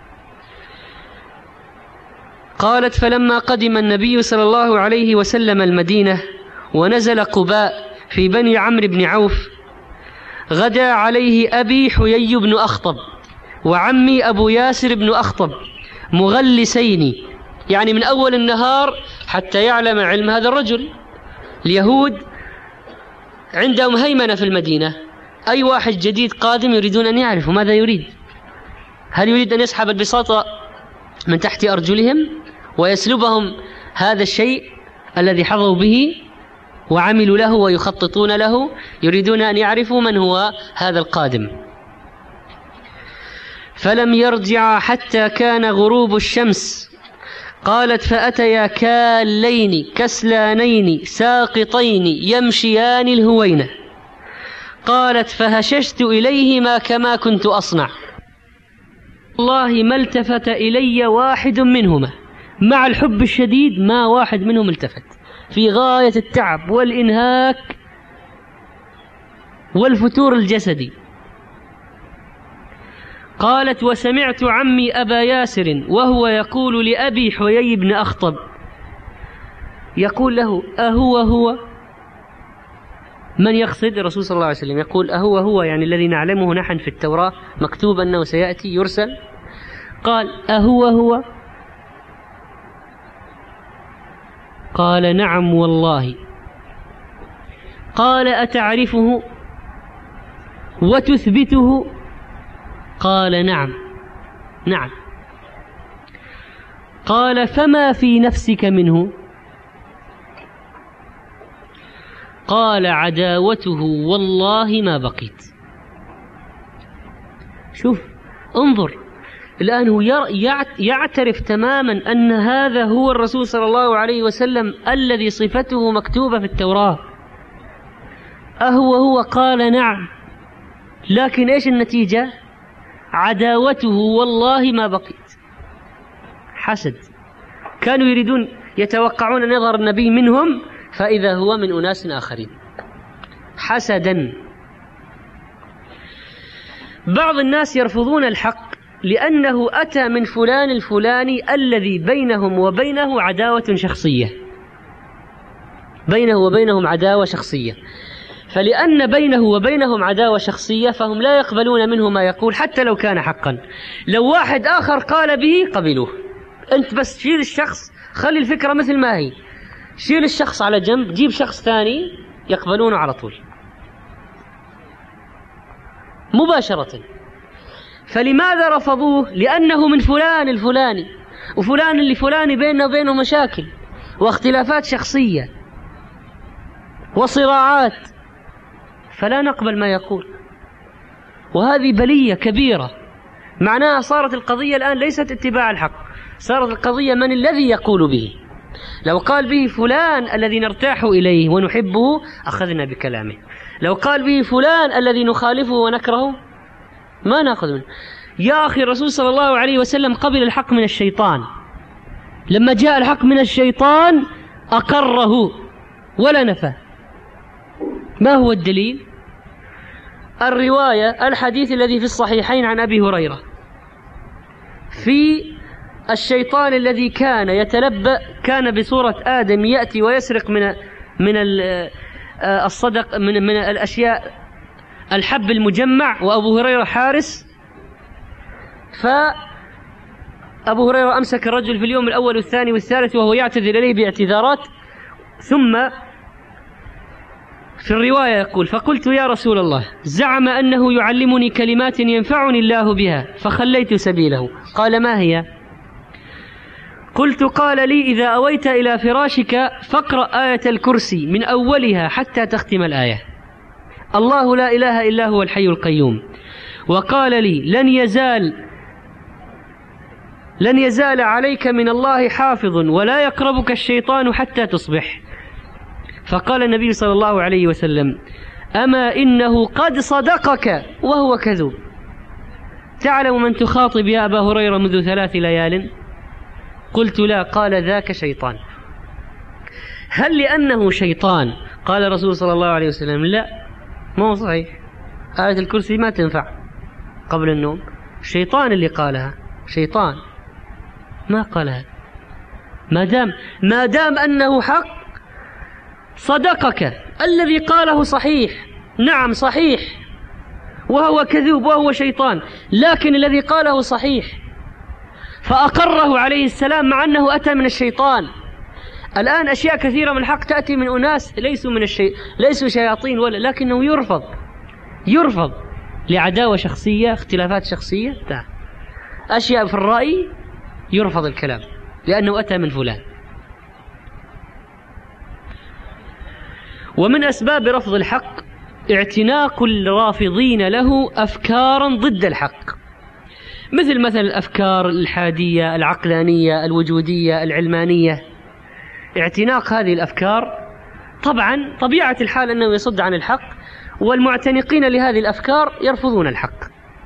قالت: فلما قدم النبي صلى الله عليه وسلم المدينة ونزل قباء في بني عمرو بن عوف، غدا عليه أبي حيي بن أخطب وعمي أبو ياسر بن أخطب مغلسين، يعني من أول النهار حتى يعلم علم هذا الرجل. اليهود عندهم هيمنة في المدينة، أي واحد جديد قادم يريدون أن يعرفوا ماذا يريد. هل يريد أن يسحب البساط من تحت أرجلهم ويسلبهم هذا الشيء الذي حظوا به وعملوا له ويخططون له؟ يريدون أن يعرفوا من هو هذا القادم. فلم يرجع حتى كان غروب الشمس. قالت: فأتيا كالين كسلانين ساقطين يمشيان الهوينة. قالت: فهششت إليهما كما كنت أصنع، والله ما التفت إلي واحد منهما، مع الحب الشديد ما واحد منهم التفت، في غاية التعب والإنهاك والفتور الجسدي. قالت: وسمعت عمي أبا ياسر وهو يقول لأبي حيي بن أخطب، يقول له: أهو هو؟ من يقصد؟ الرسول صلى الله عليه وسلم يقول: أهو هو، يعني الذي نعلمه نحن في التوراة مكتوب أنه سيأتي يرسل. قال: أهو هو؟ قال: نعم والله. قال: أتعرفه وتثبته؟ قال: نعم نعم. قال: فما في نفسك منه؟ قال: عداوته والله ما بقيت. شوف، انظر، الآن هو يعترف تماما أن هذا هو الرسول صلى الله عليه وسلم الذي صفته مكتوبة في التوراة. أهو هو؟ قال: نعم. لكن إيش النتيجة؟ عداوته والله ما بقيت. حسد. كانوا يريدون يتوقعون أن يظهر النبي منهم، فإذا هو من أناس آخرين. حسدا. بعض الناس يرفضون الحق لأنه أتى من فلان الفلاني الذي بينهم وبينه عداوة شخصية، بينه وبينهم عداوة شخصية، فلأن بينه وبينهم عداوة شخصية فهم لا يقبلون منه ما يقول حتى لو كان حقا. لو واحد آخر قال به قبلوه. أنت بس شيل الشخص، خلي الفكرة مثل ما هي، شيل الشخص على جنب، جيب شخص ثاني يقبلونه على طول مباشرة. فلماذا رفضوه؟ لأنه من فلان الفلاني، وفلان اللي فلاني بيننا وبينه مشاكل واختلافات شخصية وصراعات، فلا نقبل ما يقول. وهذه بلية كبيرة، معناها صارت القضية الآن ليست اتباع الحق، صارت القضية من الذي يقول به. لو قال به فلان الذي نرتاح إليه ونحبه أخذنا بكلامه، لو قال به فلان الذي نخالفه ونكرهه ما نأخذ منه. يا أخي الرسول صلى الله عليه وسلم قبل الحق من الشيطان، لما جاء الحق من الشيطان أقره ولا نفى. ما هو الدليل؟ الرواية الحديث الذي في الصحيحين عن أبي هريرة في الشيطان الذي كان يتلبأ، كان بصورة آدم يأتي ويسرق من من الصدق من من الأشياء الحب المجمع، وأبو هريرة حارس. فأبو هريرة أمسك الرجل في اليوم الأول والثاني والثالث وهو يعتذر إليه باعتذارات، ثم في الرواية يقول: فقلت يا رسول الله، زعم أنه يعلمني كلمات ينفعني الله بها فخليت سبيله. قال: ما هي؟ قلت: قال لي: إذا أويت إلى فراشك فاقرأ آية الكرسي من أولها حتى تختم الآية، الله لا إله إلا هو الحي القيوم. وقال لي: لن يزال لن يزال عليك من الله حافظ ولا يقربك الشيطان حتى تصبح. فقال النبي صلى الله عليه وسلم: أما إنه قد صدقك وهو كذوب. تعلم من تخاطب يا أبا هريرة منذ ثلاث ليال؟ قلت: لا. قال: ذاك شيطان. هل لأنه شيطان قال الرسول صلى الله عليه وسلم لا؟ ما هو صحيح، آية الكرسي ما تنفع قبل النوم، الشيطان اللي قالها، شيطان ما قالها. ما دام ما دام أنه حق صدقك، الذي قاله صحيح، نعم صحيح، وهو كذوب وهو شيطان، لكن الذي قاله صحيح، فأقره عليه السلام مع أنه أتى من الشيطان. الآن أشياء كثيرة من الحق تأتي من أناس ليسوا من الشيء، ليسوا شياطين ولا، لكنه يرفض يرفض لعداوة شخصية، اختلافات شخصية، أشياء في الرأي يرفض الكلام لأنه أتى من فلان. ومن أسباب رفض الحق اعتناق الرافضين له أفكارا ضد الحق، مثل مثل الأفكار الحادية العقلانية الوجودية العلمانية. اعتناق هذه الأفكار طبعا طبيعة الحال أنه يصد عن الحق، والمعتنقين لهذه الأفكار يرفضون الحق.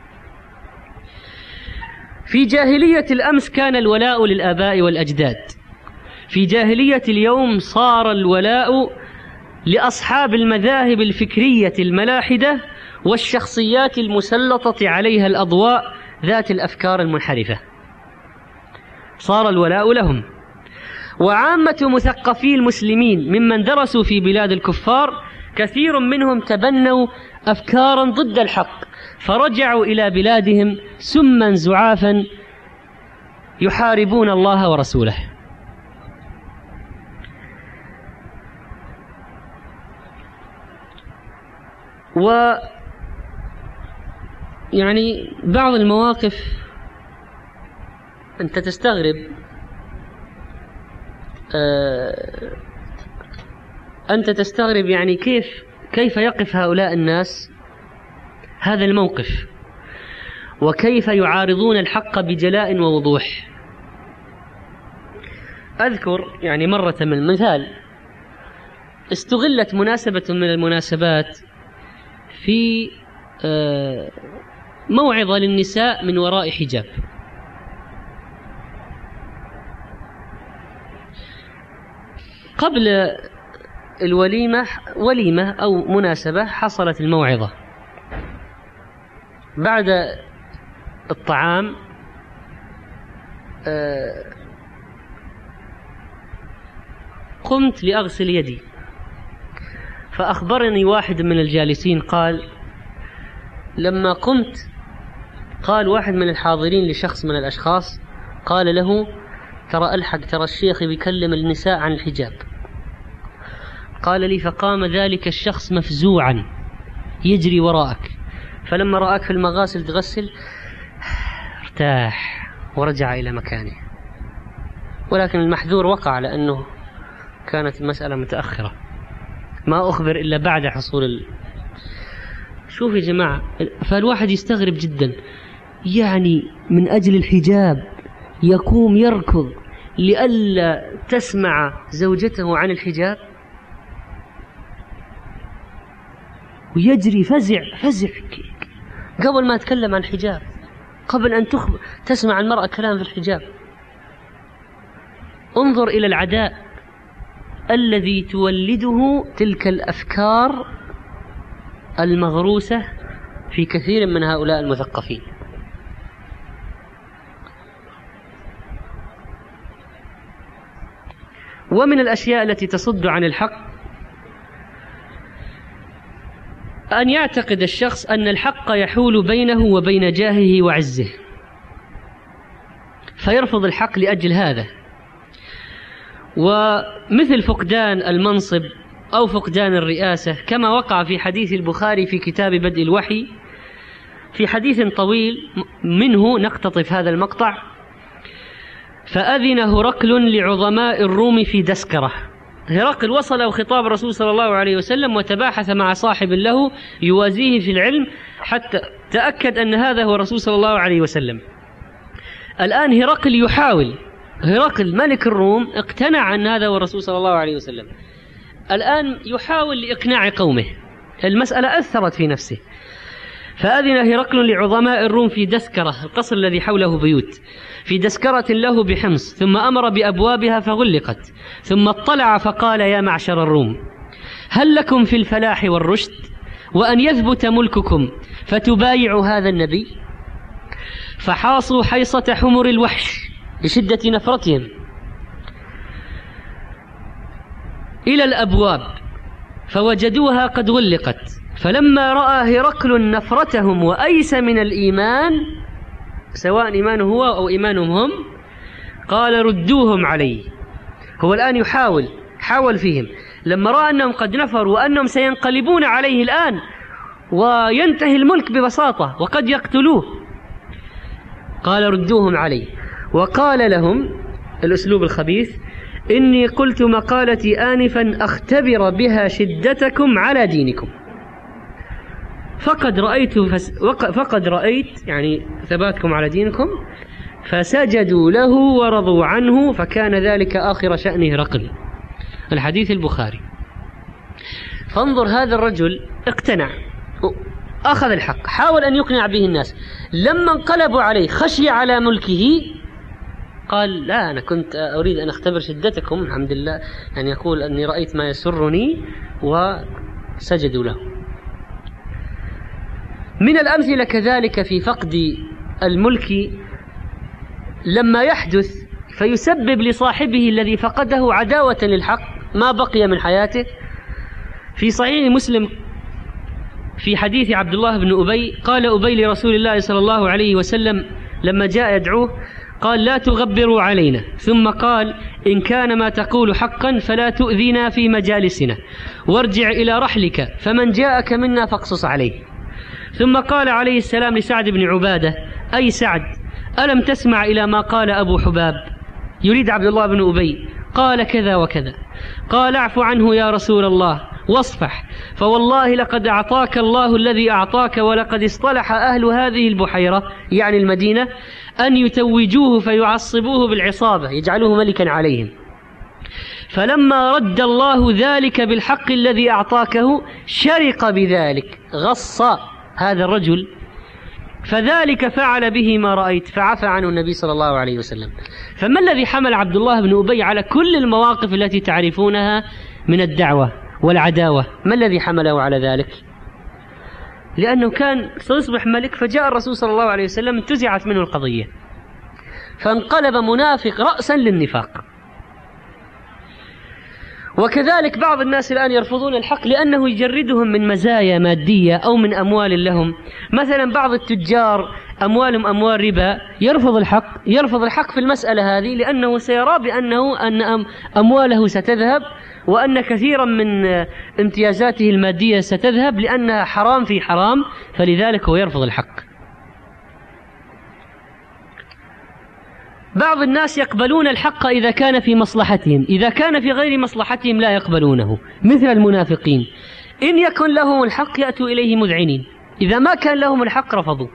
في جاهلية الأمس كان الولاء للآباء والأجداد، في جاهلية اليوم صار الولاء لأصحاب المذاهب الفكرية الملاحدة والشخصيات المسلطة عليها الأضواء ذات الأفكار المنحرفة، صار الولاء لهم. وعامة مثقفي المسلمين ممن درسوا في بلاد الكفار كثير منهم تبنوا أفكارا ضد الحق، فرجعوا إلى بلادهم سما زعافا يحاربون الله ورسوله. و يعني بعض المواقف أنت تستغرب، آه أنت تستغرب يعني كيف كيف يقف هؤلاء الناس هذا الموقف، وكيف يعارضون الحق بجلاء ووضوح. أذكر يعني مرة من المثال، استغلت مناسبة من المناسبات في آه موعظة للنساء من وراء حجاب. قبل الوليمة وليمة أو مناسبة حصلت الموعظة، بعد الطعام آه قمت لأغسل يدي، فأخبرني واحد من الجالسين قال لما قمت، قال واحد من الحاضرين لشخص من الأشخاص قال له: ترى ألحق ترى الشيخ بيكلم النساء عن الحجاب. قال لي فقام ذلك الشخص مفزوعا يجري وراءك، فلما رآك في المغاسل تغسل ارتاح ورجع إلى مكانه، ولكن المحذور وقع لأنه كانت المسألة متأخرة، ما أخبر إلا بعد حصول ال... شوف يا جماعة، فالواحد يستغرب جدا، يعني من أجل الحجاب يقوم يركض لئلا تسمع زوجته عن الحجاب، ويجري فزع فزع قبل ما أتكلم عن الحجاب، قبل أن تخبر تسمع المرأة كلام في الحجاب. انظر إلى العداء الذي تولده تلك الأفكار المغروسة في كثير من هؤلاء المثقفين. ومن الأشياء التي تصد عن الحق أن يعتقد الشخص أن الحق يحول بينه وبين جاهه وعزه، فيرفض الحق لأجل هذا، ومثل فقدان المنصب أو فقدان الرئاسة، كما وقع في حديث البخاري في كتاب بدء الوحي في حديث طويل منه نقتطف هذا المقطع. فأذن هرقل لعظماء الروم في دسكرة. هرقل وصل خطاب الرسول صلى الله عليه وسلم وتباحث مع صاحب له يوازيه في العلم حتى تأكد أن هذا هو الرسول صلى الله عليه وسلم. الآن هرقل يحاول، هرقل ملك الروم اقتنع أن هذا هو الرسول صلى الله عليه وسلم، الآن يحاول لإقناع قومه، المسألة أثرت في نفسه. فأذن هرقل لعظماء الروم في دسكرة، القصر الذي حوله بيوت، في دسكرة له بحمص، ثم أمر بأبوابها فغلقت، ثم اطلع فقال يا معشر الروم هل لكم في الفلاح والرشد وأن يثبت ملككم فتبايعوا هذا النبي؟ فحاصوا حيصة حمر الوحش لشدة نفرتهم إلى الأبواب فوجدوها قد غلقت، فلما رأى هرقل نفرتهم وأيس من الإيمان، سواء إيمانه هو أو إيمانهم هم، قال ردوهم عليه. هو الآن يحاول حاول فيهم، لما رأى أنهم قد نفروا وأنهم سينقلبون عليه الآن وينتهي الملك ببساطة وقد يقتلوه، قال ردوهم عليه، وقال لهم الأسلوب الخبيث إني قلت مقالتي آنفا أختبر بها شدتكم على دينكم، فقد رأيت فس فقد رأيت يعني ثباتكم على دينكم، فسجدوا له ورضوا عنه، فكان ذلك آخر شأن هرقل. الحديث البخاري. فانظر هذا الرجل اقتنع، أخذ الحق، حاول أن يقنع به الناس، لما انقلبوا عليه خشي على ملكه قال لا أنا كنت أريد أن أختبر شدتكم، الحمد لله يعني يقول أني رأيت ما يسرني، وسجدوا له. من الأمثلة كذلك في فقد الملك لما يحدث فيسبب لصاحبه الذي فقده عداوة للحق ما بقي من حياته. في صحيح مسلم في حديث عبد الله بن أبي قال أبي لرسول الله صلى الله عليه وسلم لما جاء يدعوه قال لا تغبروا علينا، ثم قال إن كان ما تقول حقا فلا تؤذينا في مجالسنا، وارجع إلى رحلك فمن جاءك منا فاقصص عليه. ثم قال عليه السلام لسعد بن عبادة أي سعد ألم تسمع إلى ما قال أبو حباب؟ يريد عبد الله بن أبي. قال كذا وكذا. قال اعف عنه يا رسول الله واصفح، فوالله لقد أعطاك الله الذي أعطاك، ولقد اصطلح أهل هذه البحيرة يعني المدينة أن يتوجوه فيعصبوه بالعصابة يجعلوه ملكا عليهم، فلما رد الله ذلك بالحق الذي أعطاكه شرق بذلك، غص هذا الرجل، فذلك فعل به ما رأيت، فعفى عنه النبي صلى الله عليه وسلم. فما الذي حمل عبد الله بن أبي على كل المواقف التي تعرفونها من الدعوة والعداوة؟ ما الذي حمله على ذلك؟ لأنه كان سيصبح ملك، فجاء الرسول صلى الله عليه وسلم انتزعت منه القضية، فانقلب منافق رأسا للنفاق. وكذلك بعض الناس الآن يرفضون الحق لأنه يجردهم من مزايا مادية أو من أموال لهم. مثلا بعض التجار أموالهم أموال ربا يرفض الحق، يرفض الحق في المسألة هذه، لأنه سيرى بأنه أن أمواله ستذهب وأن كثيرا من امتيازاته المادية ستذهب لأنها حرام في حرام، فلذلك هو يرفض الحق. بعض الناس يقبلون الحق إذا كان في مصلحتهم، إذا كان في غير مصلحتهم لا يقبلونه، مثل المنافقين، إن يكن لهم الحق يأتوا إليه مذعنين، إذا ما كان لهم الحق رفضوا.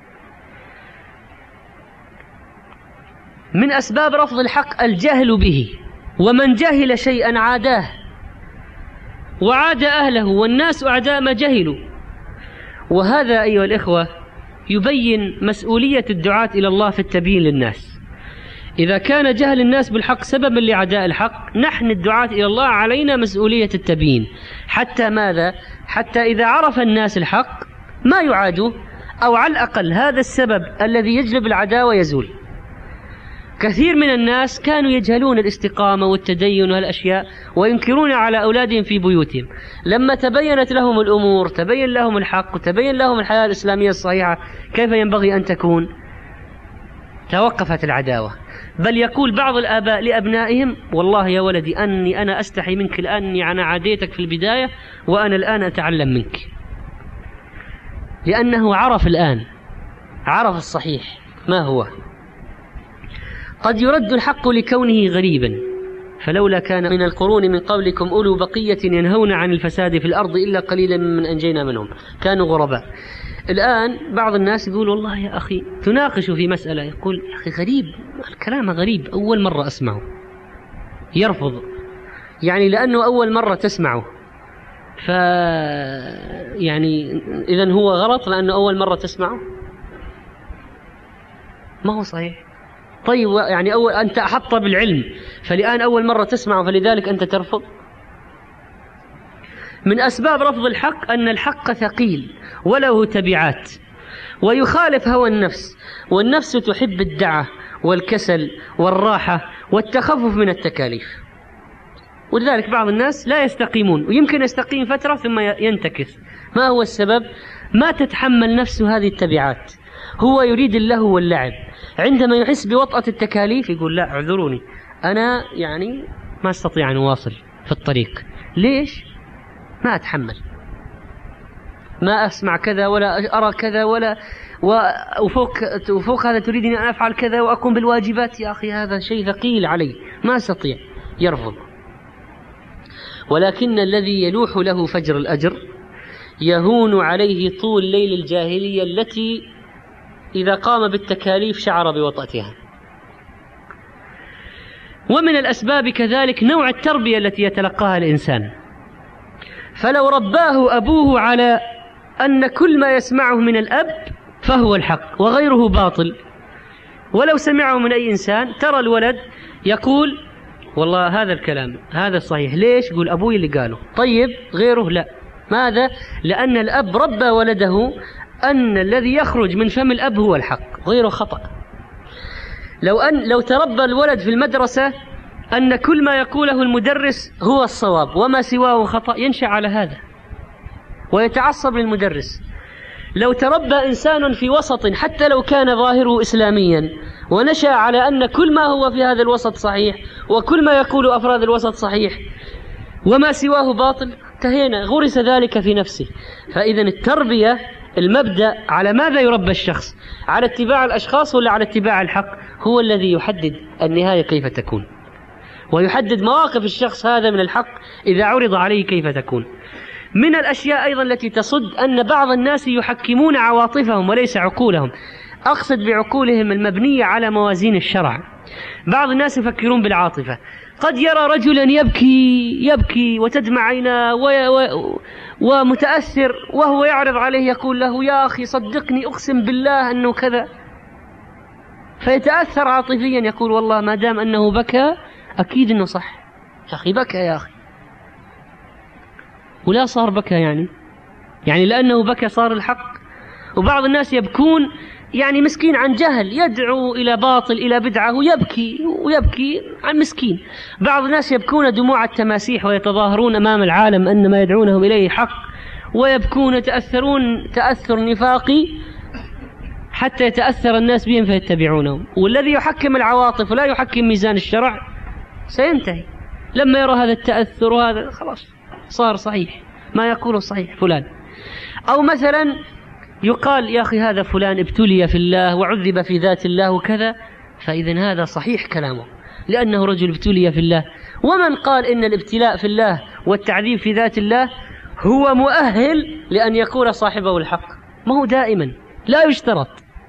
من أسباب رفض الحق الجهل به، ومن جهل شيئا عاداه وعاد أهله، والناس أعداء ما جهلوا. وهذا أيها الإخوة يبين مسؤولية الدعاة إلى الله في التبيين للناس. إذا كان جهل الناس بالحق سببا لعداء الحق، نحن الدعاة إلى الله علينا مسؤولية التبيين، حتى ماذا؟ حتى إذا عرف الناس الحق ما يعادوه، أو على الأقل هذا السبب الذي يجلب العداوة يزول. كثير من الناس كانوا يجهلون الاستقامة والتدين والأشياء وينكرون على أولادهم في بيوتهم، لما تبينت لهم الأمور، تبين لهم الحق وتبين لهم الحياة الإسلامية الصحيحة كيف ينبغي أن تكون، توقفت العداوة. بل يقول بعض الآباء لأبنائهم: والله يا ولدي أني أنا أستحي منك الآن، أني أنا عاديتك في البداية وأنا الآن أتعلم منك، لأنه عرف الآن، عرف الصحيح ما هو. قد يرد الحق لكونه غريبا، فلولا كان من القرون من قبلكم أولو بقية ينهون عن الفساد في الأرض إلا قليلا ممن أنجينا منهم كانوا غرباء. الآن بعض الناس يقول: والله يا أخي، تناقش في مسألة يقول: يا أخي غريب، الكلام غريب، أول مرة أسمعه. يرفض، يعني لأنه أول مرة تسمعه، ف يعني إذن هو غلط لأنه أول مرة تسمعه؟ ما هو صحيح. طيب يعني أول أنت أحط بالعلم، فالآن أول مرة تسمعه فلذلك أنت ترفض. من أسباب رفض الحق أن الحق ثقيل وله تبعات، ويخالف هوى النفس، والنفس تحب الدعة والكسل والراحة والتخفف من التكاليف، ولذلك بعض الناس لا يستقيمون، ويمكن يستقيم فترة ثم ينتكس. ما هو السبب؟ ما تتحمل نفسه هذه التبعات، هو يريد اللهو واللعب. عندما يحس بوطأة التكاليف يقول: لا اعذروني، أنا يعني ما استطيع أن أواصل في الطريق. ليش؟ ما أتحمل، ما أسمع كذا ولا أرى كذا ولا وفوق, وفوق هذا تريدني أن أفعل كذا وأقوم بالواجبات. يا أخي هذا شيء ثقيل علي، ما أستطيع. يرفض. ولكن الذي يلوح له فجر الأجر يهون عليه طول ليل الجاهلية التي إذا قام بالتكاليف شعر بوطأتها. ومن الأسباب كذلك نوع التربية التي يتلقاها الإنسان، فلو رباه أبوه على أن كل ما يسمعه من الأب فهو الحق وغيره باطل، ولو سمعه من أي إنسان ترى الولد يقول: والله هذا الكلام هذا الصحيح. ليش؟ يقول أبوي اللي قاله. طيب غيره لا. ماذا؟ لأن الأب ربى ولده أن الذي يخرج من فم الأب هو الحق، غيره خطأ. لو أن لو تربى الولد في المدرسة أن كل ما يقوله المدرس هو الصواب وما سواه خطأ، ينشأ على هذا ويتعصب للمدرس. لو تربى إنسان في وسط حتى لو كان ظاهره إسلاميا ونشأ على أن كل ما هو في هذا الوسط صحيح وكل ما يقول أفراد الوسط صحيح وما سواه باطل، انتهينا، غرس ذلك في نفسه. فإذا التربية المبدأ على ماذا يربى الشخص؟ على اتباع الأشخاص ولا على اتباع الحق؟ هو الذي يحدد النهاية كيف تكون، ويحدد مواقف الشخص هذا من الحق إذا عرض عليه كيف تكون. من الأشياء أيضا التي تصد أن بعض الناس يحكمون عواطفهم وليس عقولهم. أقصد بعقولهم المبنية على موازين الشرع. بعض الناس يفكرون بالعاطفة. قد يرى رجلا يبكي يبكي وتدمع عيناه ومتأثر، وهو يعرض عليه يقول له: يا أخي صدقني أقسم بالله أنه كذا، فيتأثر عاطفيا، يقول: والله ما دام أنه بكى أكيد أنه صح. يا أخي بكى يا أخي، ولا صار بكى يعني يعني لأنه بكى صار الحق. وبعض الناس يبكون يعني مسكين عن جهل، يدعو إلى باطل إلى بدعة ويبكي ويبكي عن مسكين. بعض الناس يبكون دموع التماسيح ويتظاهرون أمام العالم أن ما يدعونهم إليه حق، ويبكون يتأثرون تأثر نفاقي حتى يتأثر الناس بهم فيتبعونهم، والذي يحكم العواطف ولا يحكم ميزان الشرع سينتهي. لما يرى هذا التأثر وهذا خلاص صار صحيح، ما يقوله صحيح فلان. أو مثلا يقال يا أخي هذا فلان ابتلي في الله وعذب في ذات الله وكذا، فإذن هذا صحيح كلامه لأنه رجل ابتلي في الله. ومن قال إن الابتلاء في الله والتعذيب في ذات الله هو مؤهل لأن يكون صاحبه الحق؟ ما هو دائما، لا يشترط،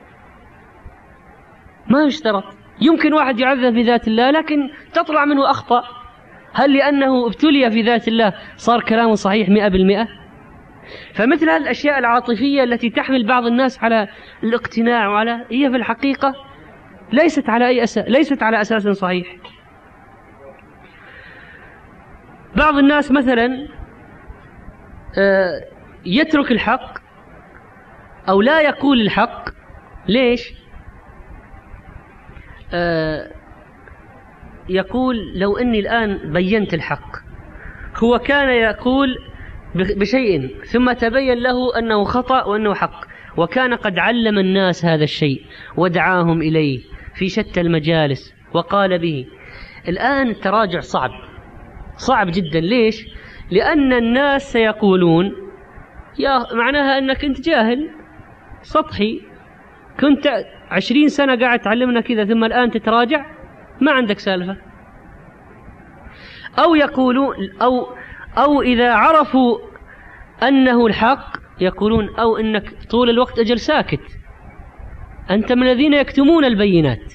ما يشترط. يمكن واحد يعذب في ذات الله لكن تطلع منه أخطاء، هل لأنه ابتلي في ذات الله صار كلامه صحيح مئة بالمئة؟ فمثل هذه الأشياء العاطفية التي تحمل بعض الناس على الاقتناع وعلى، هي في الحقيقة ليست على أي أساس، ليست على أساس صحيح. بعض الناس مثلا يترك الحق أو لا يقول الحق. ليش؟ يقول لو أني الآن بينت الحق، هو كان يقول بشيء ثم تبين له أنه خطأ وأنه حق، وكان قد علم الناس هذا الشيء ودعاهم إليه في شتى المجالس وقال به. الآن التراجع صعب، صعب جدا. ليش؟ لأن الناس سيقولون يا معناها أنك أنت جاهل سطحي، كنت عشرين سنة قاعد تعلمنا كذا ثم الآن تتراجع، ما عندك سالفة. أو يقولون أو أو إذا عرفوا أنه الحق يقولون أو أنك طول الوقت أجل ساكت، أنت من الذين يكتمون البينات.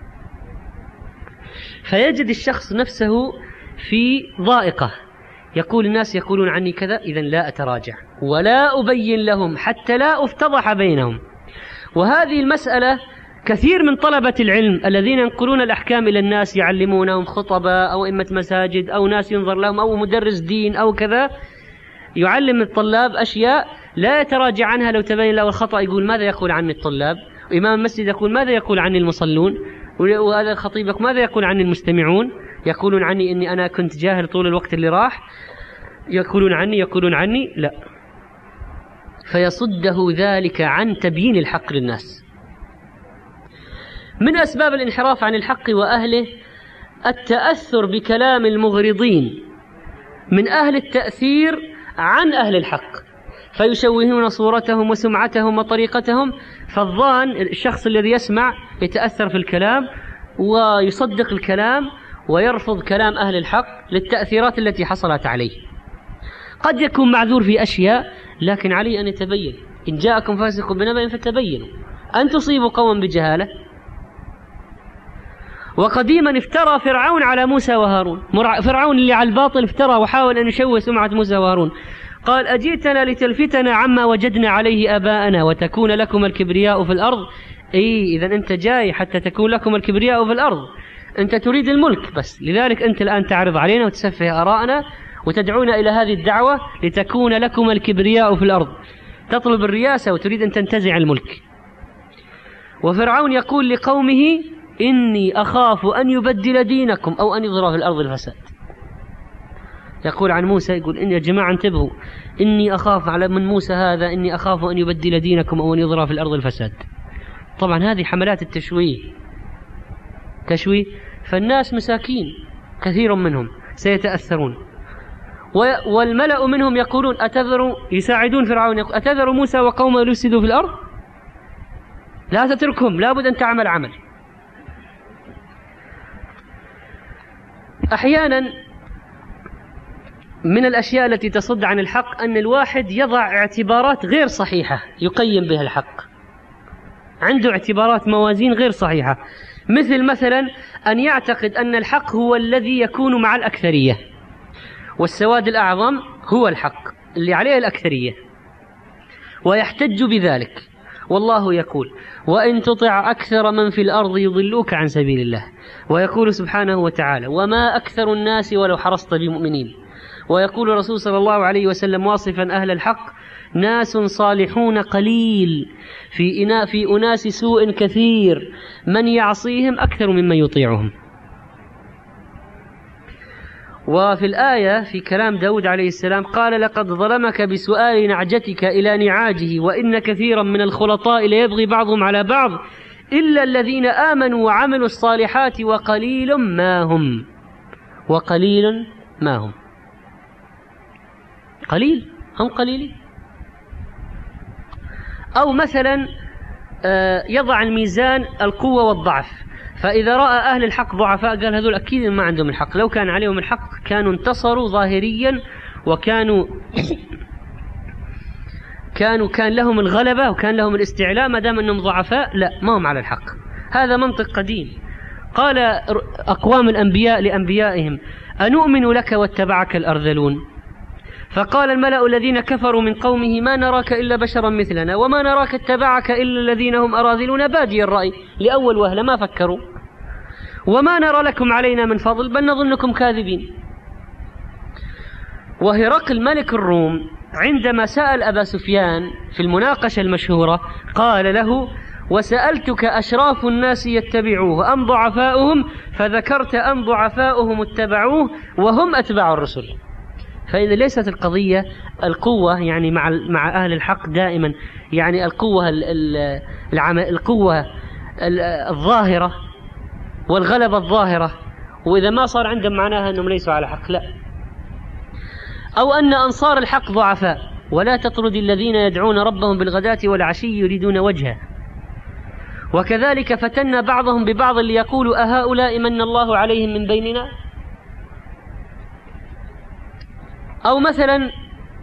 فيجد الشخص نفسه في ضائقة، يقول الناس يقولون عني كذا، إذن لا أتراجع ولا أبين لهم حتى لا أفتضح بينهم. وهذه المسألة كثير من طلبة العلم الذين ينقلون الأحكام إلى الناس يعلمونهم خطباء أو إمة مساجد أو ناس ينظر لهم أو مدرس دين أو كذا، يعلم الطلاب أشياء لا يتراجع عنها لو تبين له الخطأ، يقول ماذا يقول عني الطلاب؟ وإمام المسجد يقول ماذا يقول عني المصلون؟ وهذا خطيبك ماذا يقول عني المستمعون؟ يقولون عني إني أنا كنت جاهل طول الوقت اللي راح، يقولون عني يقولون عني لا. فيصده ذلك عن تبيين الحق للناس. من أسباب الانحراف عن الحق وأهله التأثر بكلام المغرضين من أهل التأثير عن أهل الحق، فيشوهون صورتهم وسمعتهم وطريقتهم. فالظان الشخص الذي يسمع يتأثر في الكلام ويصدق الكلام ويرفض كلام أهل الحق للتأثيرات التي حصلت عليه. قد يكون معذور في أشياء لكن عليه أن يتبين. إن جاءكم فاسق بنبأ فتبينوا أن تصيبوا قوما بجهالة. وقديما افترى فرعون على موسى وهارون، فرعون اللي على الباطل افترى وحاول أن يشوه سمعة موسى وهارون، قال أجئتنا لتلفتنا عما وجدنا عليه آباءنا وتكون لكم الكبرياء في الأرض. إيه إذا أنت جاي حتى تكون لكم الكبرياء في الأرض، أنت تريد الملك بس، لذلك أنت الآن تعرض علينا وتسفه آراءنا وتدعونا إلى هذه الدعوة لتكون لكم الكبرياء في الأرض، تطلب الرياسة وتريد أن تنتزع الملك. وفرعون يقول لقومه إني أخاف أن يبدل دينكم أو أن يظهر في الأرض الفساد. يقول عن موسى، يقول إن يا جماعة انتبهوا، إني أخاف على من موسى هذا، إني أخاف أن يبدل دينكم أو أن يظهر في الأرض الفساد. طبعا هذه حملات التشويه، تشويه، فالناس مساكين كثير منهم سيتأثرون. والملأ منهم يقولون أتذر، يساعدون فرعون، يقول أتذر موسى وقومه يفسدوا في الأرض؟ لا تتركهم، لابد أن تعمل عمل. أحيانا من الأشياء التي تصد عن الحق أن الواحد يضع اعتبارات غير صحيحة يقيم بها الحق، عنده اعتبارات موازين غير صحيحة، مثل مثلا أن يعتقد أن الحق هو الذي يكون مع الأكثرية، والسواد الأعظم هو الحق اللي عليه الأكثرية، ويحتج بذلك. والله يقول وإن تطع أكثر من في الأرض يضلوك عن سبيل الله، ويقول سبحانه وتعالى وما أكثر الناس ولو حرصت بمؤمنين. ويقول الرسول صلى الله عليه وسلم واصفا أهل الحق ناس صالحون قليل في إناء في أناس سوء كثير من يعصيهم أكثر ممن يطيعهم. وفي الآية في كلام داود عليه السلام قال لقد ظلمك بسؤال نعجتك إلى نعاجه وإن كثيرا من الخلطاء ليبغي بعضهم على بعض إلا الذين آمنوا وعملوا الصالحات وقليل ما هم وقليل ما هم قليل هم قليلين. أو مثلا يضع الميزان القوة والضعف، فإذا رأى أهل الحق ضعفاء قال هذول أكيد ما عندهم الحق، لو كان عليهم الحق كانوا انتصروا ظاهريا وكانوا كانوا كان لهم الغلبة وكان لهم الاستعلاء، ما دام أنهم ضعفاء لا ما هم على الحق. هذا منطق قديم. قال أقوام الأنبياء لأنبيائهم أنؤمن لك واتبعك الأرذلون، فقال الملأ الذين كفروا من قومه ما نراك إلا بشرا مثلنا وما نراك اتبعك إلا الذين هم أراذلون بادي الرأي، لأول وهلة ما فكروا، وما نرى لكم علينا من فضل بل نظنكم كاذبين. وهرقل ملك الروم عندما سأل أبا سفيان في المناقشة المشهورة قال له وسألتك أشراف الناس يتبعوه أم ضعفاؤهم، فذكرت أم ضعفاؤهم اتبعوه وهم أتباع الرسل. فإذا ليست القضية القوة يعني مع مع أهل الحق دائما، يعني القوة العمل القوة الظاهرة والغلبة الظاهرة، وإذا ما صار عندهم معناها أنهم ليسوا على حق، لا. أو أن أنصار الحق ضعفاء ولا تطرد الذين يدعون ربهم بالغداة والعشي يريدون وجهه، وكذلك فتنا بعضهم ببعض ليقولوا أهؤلاء من الله عليهم من بيننا. أو مثلا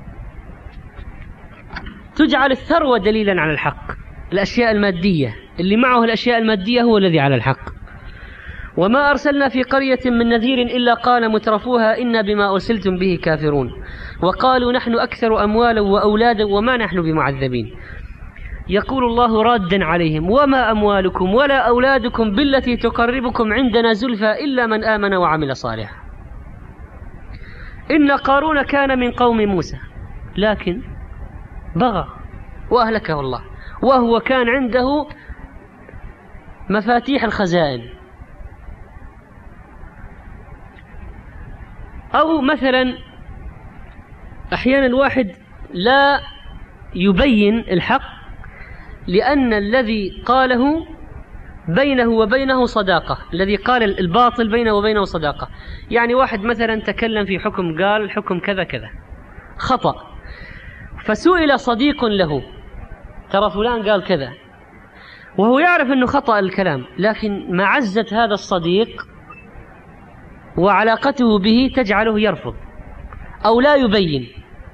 تجعل الثروة دليلا على الحق، الأشياء المادية، اللي معه الأشياء المادية هو الذي على الحق. وما أرسلنا في قرية من نذير إلا قال مترفوها إنا بما أرسلتم به كافرون وقالوا نحن أكثر أموالا وأولادا وما نحن بمعذبين. يقول الله رادا عليهم وما أموالكم ولا أولادكم بالتي تقربكم عندنا زلفى إلا من آمن وعمل صالحا. إن قارون كان من قوم موسى لكن بغى وأهلكه الله وهو كان عنده مفاتيح الخزائن. أو مثلا أحيانا الواحد لا يبين الحق لأن الذي قاله بينه وبينه صداقة، الذي قال الباطل بينه وبينه صداقة. يعني واحد مثلا تكلم في حكم قال الحكم كذا كذا خطأ، فسئل صديق له ترى فلان قال كذا، وهو يعرف أنه خطأ الكلام، لكن معزة هذا الصديق وعلاقته به تجعله يرفض أو لا يبين.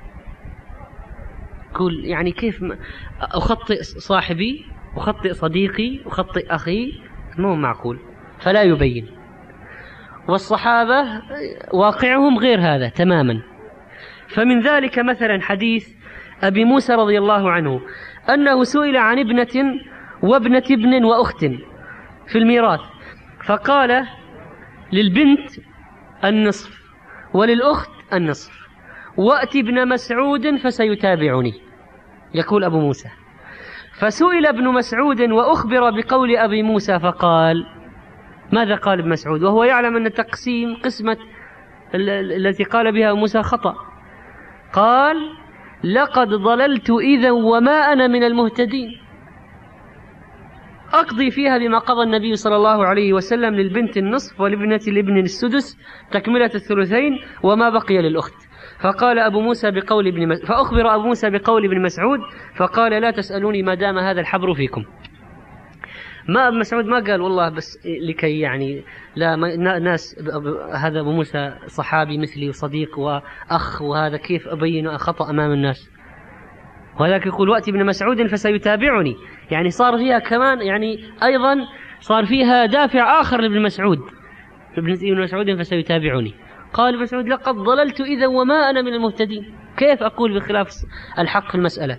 يقول يعني كيف أخطئ صاحبي أخطئ صديقي أخطئ أخي، مو معقول، فلا يبين. والصحابة واقعهم غير هذا تماما. فمن ذلك مثلا حديث أبي موسى رضي الله عنه أنه سئل عن ابنة وابنة ابن وأخت في الميراث، فقال للبنت النصف وللأخت النصف وأتي ابن مسعود فسيتابعني، يقول أبو موسى. فسئل ابن مسعود وأخبر بقول أبي موسى فقال ماذا قال ابن مسعود وهو يعلم أن تقسيم قسمة التي قال بها موسى خطأ؟ قال لقد ضللت إذا وما أنا من المهتدين، أقضي فيها بما قضى النبي صلى الله عليه وسلم للبنت النصف ولابنة الابن السدس تكملة الثلثين وما بقي للأخت. فقال أبو موسى بقول ابن مس... فأخبر أبو موسى بقول ابن مسعود فقال لا تسألوني ما دام هذا الحبر فيكم. ما ابن مسعود ما قال والله بس لكي يعني لا ناس هذا أبو موسى صحابي مثلي وصديق وأخ وهذا كيف أبين خطأ أمام الناس، ولكن يقول وأتي ابن مسعود فسيتابعني، يعني صار فيها كمان يعني أيضا صار فيها دافع آخر لابن مسعود ابن مسعود فسيتابعني. قال ابن مسعود لقد ضللت إذا وما أنا من المهتدين، كيف أقول بخلاف الحق في المسألة؟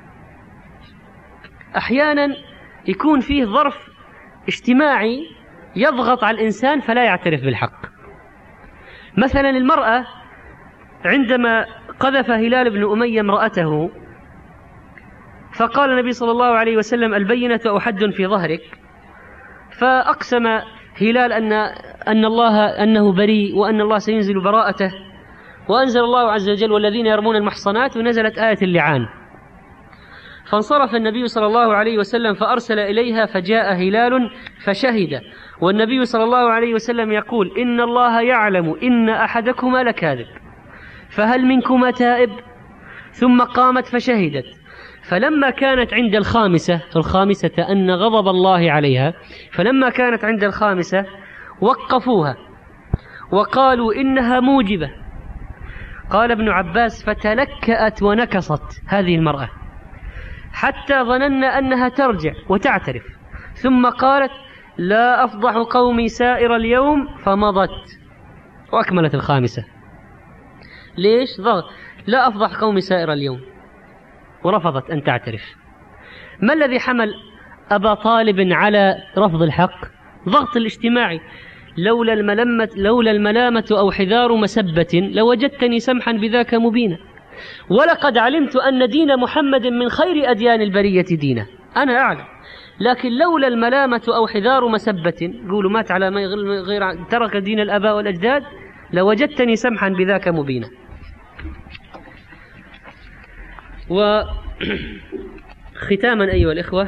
أحيانا يكون فيه ظرف اجتماعي يضغط على الإنسان فلا يعترف بالحق. مثلا المرأة عندما قذف هلال بن أمية امرأته فقال النبي صلى الله عليه وسلم البينة أحد في ظهرك، فأقسم هلال أن أن الله أنه بريء وأن الله سينزل براءته، وأنزل الله عز وجل والذين يرمون المحصنات، ونزلت آية اللعان. فانصرف النبي صلى الله عليه وسلم فأرسل إليها فجاء هلال فشهد، والنبي صلى الله عليه وسلم يقول: إن الله يعلم إن أحدكما لكاذب، فهل منكما تائب؟ ثم قامت فشهدت، فلما كانت عند الخامسة الخامسة أن غضب الله عليها، فلما كانت عند الخامسة وقفوها وقالوا إنها موجبة. قال ابن عباس: فتلكأت ونكصت هذه المرأة حتى ظننا أنها ترجع وتعترف، ثم قالت: لا أفضح قومي سائر اليوم، فمضت وأكملت الخامسة. ليش؟ ضغط لا أفضح قومي سائر اليوم، ورفضت أن تعترف. ما الذي حمل أبا طالب على رفض الحق؟ ضغط الاجتماعي. لولا الملامة, لولا الملامة أو حذار مسبة لوجدتني سمحا بذاك مبينا، ولقد علمت أن دين محمد من خير أديان البرية دينا، أنا أعلم، لكن لولا الملامة أو حذار مسبة، قولوا مات على ما غير ترك دين الآباء والأجداد، لوجدتني سمحا بذاك مبينا. وختاما أيها الإخوة،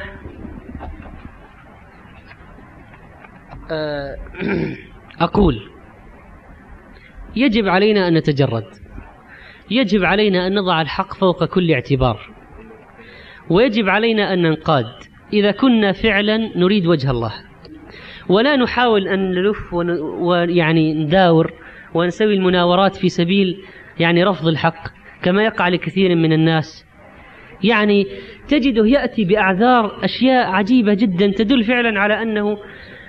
أقول يجب علينا أن نتجرد، يجب علينا أن نضع الحق فوق كل اعتبار، ويجب علينا أن ننقاد إذا كنا فعلا نريد وجه الله، ولا نحاول أن نلف ويعني نداور ونسوي المناورات في سبيل يعني رفض الحق كما يقع لكثير من الناس. يعني تجده يأتي بأعذار أشياء عجيبة جدا تدل فعلا على أنه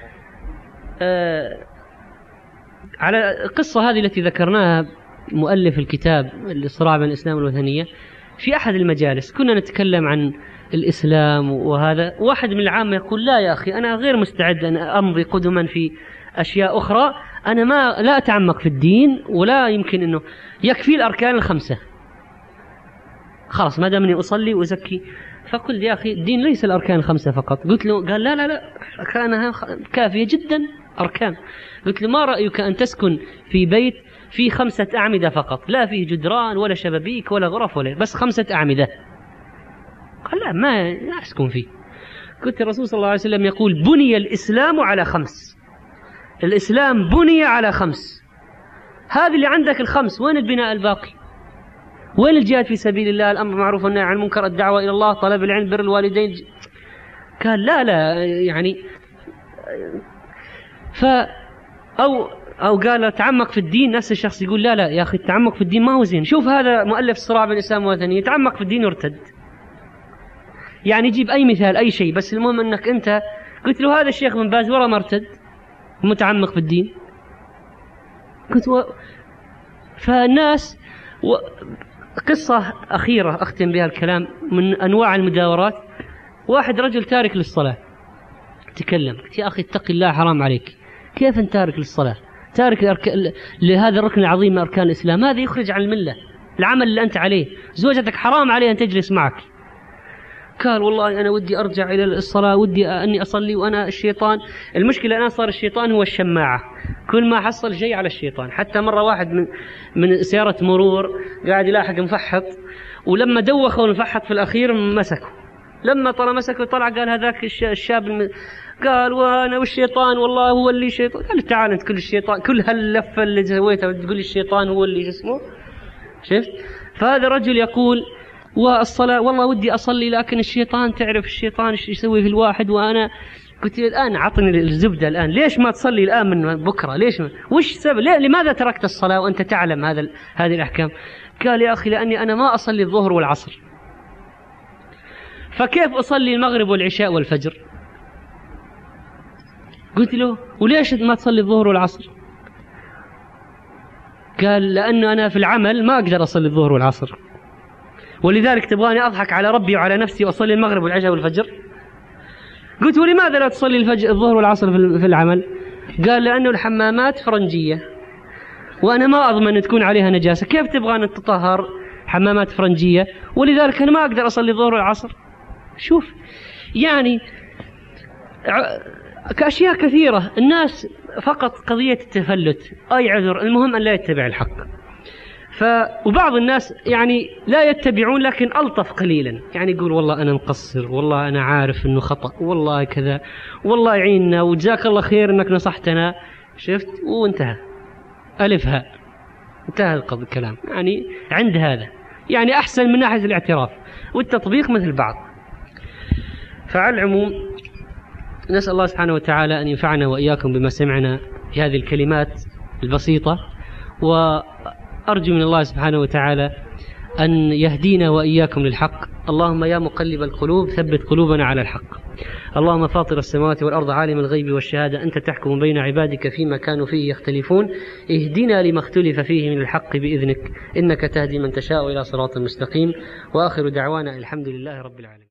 آه على القصة هذه التي ذكرناها مؤلف الكتاب الصراع بين الإسلام والوثنية. في أحد المجالس كنا نتكلم عن الإسلام، وهذا واحد من العامة يقول: لا يا أخي، أنا غير مستعد أن أمضي قدما في أشياء أخرى، أنا ما لا أتعمق في الدين، ولا يمكن أنه يكفي الأركان الخمسة، خلاص ما دامني أصلي وأزكي. فقلت: يا أخي، الدين ليس الأركان الخمسة فقط. قلت له، قال: لا لا لا أركانها كافية جدا أركان. قلت له: ما رأيك أن تسكن في بيت فيه خمسة أعمدة فقط، لا فيه جدران ولا شبابيك ولا غرف ولا بس خمسة أعمدة؟ قال: لا ما لا أسكن فيه. قلت: الرسول صلى الله عليه وسلم يقول: بني الإسلام على خمس، الإسلام بني على خمس، هذه اللي عندك الخمس، وين البناء الباقي؟ وين الجهاد في سبيل الله، الأمر معروف والنهي عن المنكر، الدعوة إلى الله، طلب العلم، بر الوالدين؟ قال: لا لا يعني ف أو أو قال تعمق في الدين. نفس الشخص يقول: لا لا يا أخي، التعمق في الدين ما هو زين. شوف هذا مؤلف الصراع بين الإسلام والوثنية، يتعمق في الدين يرتد، يعني يجيب أي مثال أي شيء، بس المهم أنك أنت. قلت له: هذا الشيخ بن باز ورا مرتد متعمق في الدين. قلت و... فالناس و... قصة أخيرة أختم بها الكلام من أنواع المداورات. واحد رجل تارك للصلاة تكلم، قلت: يا أخي اتق الله، حرام عليك، كيف أنت تارك للصلاة، تارك الأرك... لهذا الركن العظيم من أركان الإسلام، هذا يخرج عن الملة، العمل اللي أنت عليه، زوجتك حرام عليها أن تجلس معك. قال: والله أنا ودي أرجع إلى الصلاة، ودي أني أصلي، وأنا الشيطان، المشكلة أنا صار الشيطان هو الشماعة، كل ما حصل شيء على الشيطان. حتى مرة واحد من من سيارة مرور قاعد يلاحق مفحط، ولما دوخوا المفحط في الأخير مسكوا، لما طلع مسكوا طلع قال هذاك الشاب الم... قال: وأنا والشيطان والله هو اللي شيطان. قال: تعال أنت، كل الشيطان، كل هاللفة اللي سويتها تقول الشيطان هو اللي اسمه. شفت؟ فهذا رجل يقول: والصلاة والله ودي أصلي، لكن الشيطان، تعرف الشيطان ايش يسوي في الواحد. وأنا قلت: الآن عطني الزبدة الآن، ليش ما تصلي الآن من بكرة؟ ليش ما؟ وش سبب؟ لماذا تركت الصلاة وأنت تعلم هذا ال... هذه الأحكام؟ قال: يا أخي، لأني أنا ما أصلي الظهر والعصر، فكيف أصلي المغرب والعشاء والفجر؟ قلت له: وليش ما تصلي الظهر والعصر؟ قال: لأنه أنا في العمل ما أقدر أصلي الظهر والعصر، ولذلك تبغاني أضحك على ربي وعلى نفسي وأصلي المغرب والعشاء والفجر؟ قلت: ولماذا لا تصلي الفجر الظهر والعصر في العمل؟ قال: لأنه الحمامات فرنجية، وأنا ما أضمن أن تكون عليها نجاسة، كيف تبغاني تطهر حمامات فرنجية؟ ولذلك أنا ما أقدر أصلي الظهر والعصر. شوف يعني كأشياء كثيرة الناس فقط قضية التفلت أي عذر، المهم أن لا يتبع الحق. ف... وبعض الناس يعني لا يتبعون لكن ألطف قليلا، يعني يقول والله أنا مقصر، والله أنا عارف أنه خطأ، والله كذا، والله يعيننا، وجزاك الله خير أنك نصحتنا، شفت، وانتهى، ألفها، انتهى الكلام. يعني عند هذا يعني أحسن من ناحية الاعتراف والتطبيق مثل بعض. فعلى العموم نسأل الله سبحانه وتعالى أن ينفعنا وإياكم بما سمعنا في هذه الكلمات البسيطة، وأرجو من الله سبحانه وتعالى أن يهدينا وإياكم للحق. اللهم يا مقلب القلوب ثبت قلوبنا على الحق. اللهم فاطر السماوات والأرض عالم الغيب والشهادة أنت تحكم بين عبادك فيما كانوا فيه يختلفون، اهدنا لما اختلف فيه من الحق بإذنك إنك تهدي من تشاء إلى صراط مستقيم. وآخر دعوانا الحمد لله رب العالمين.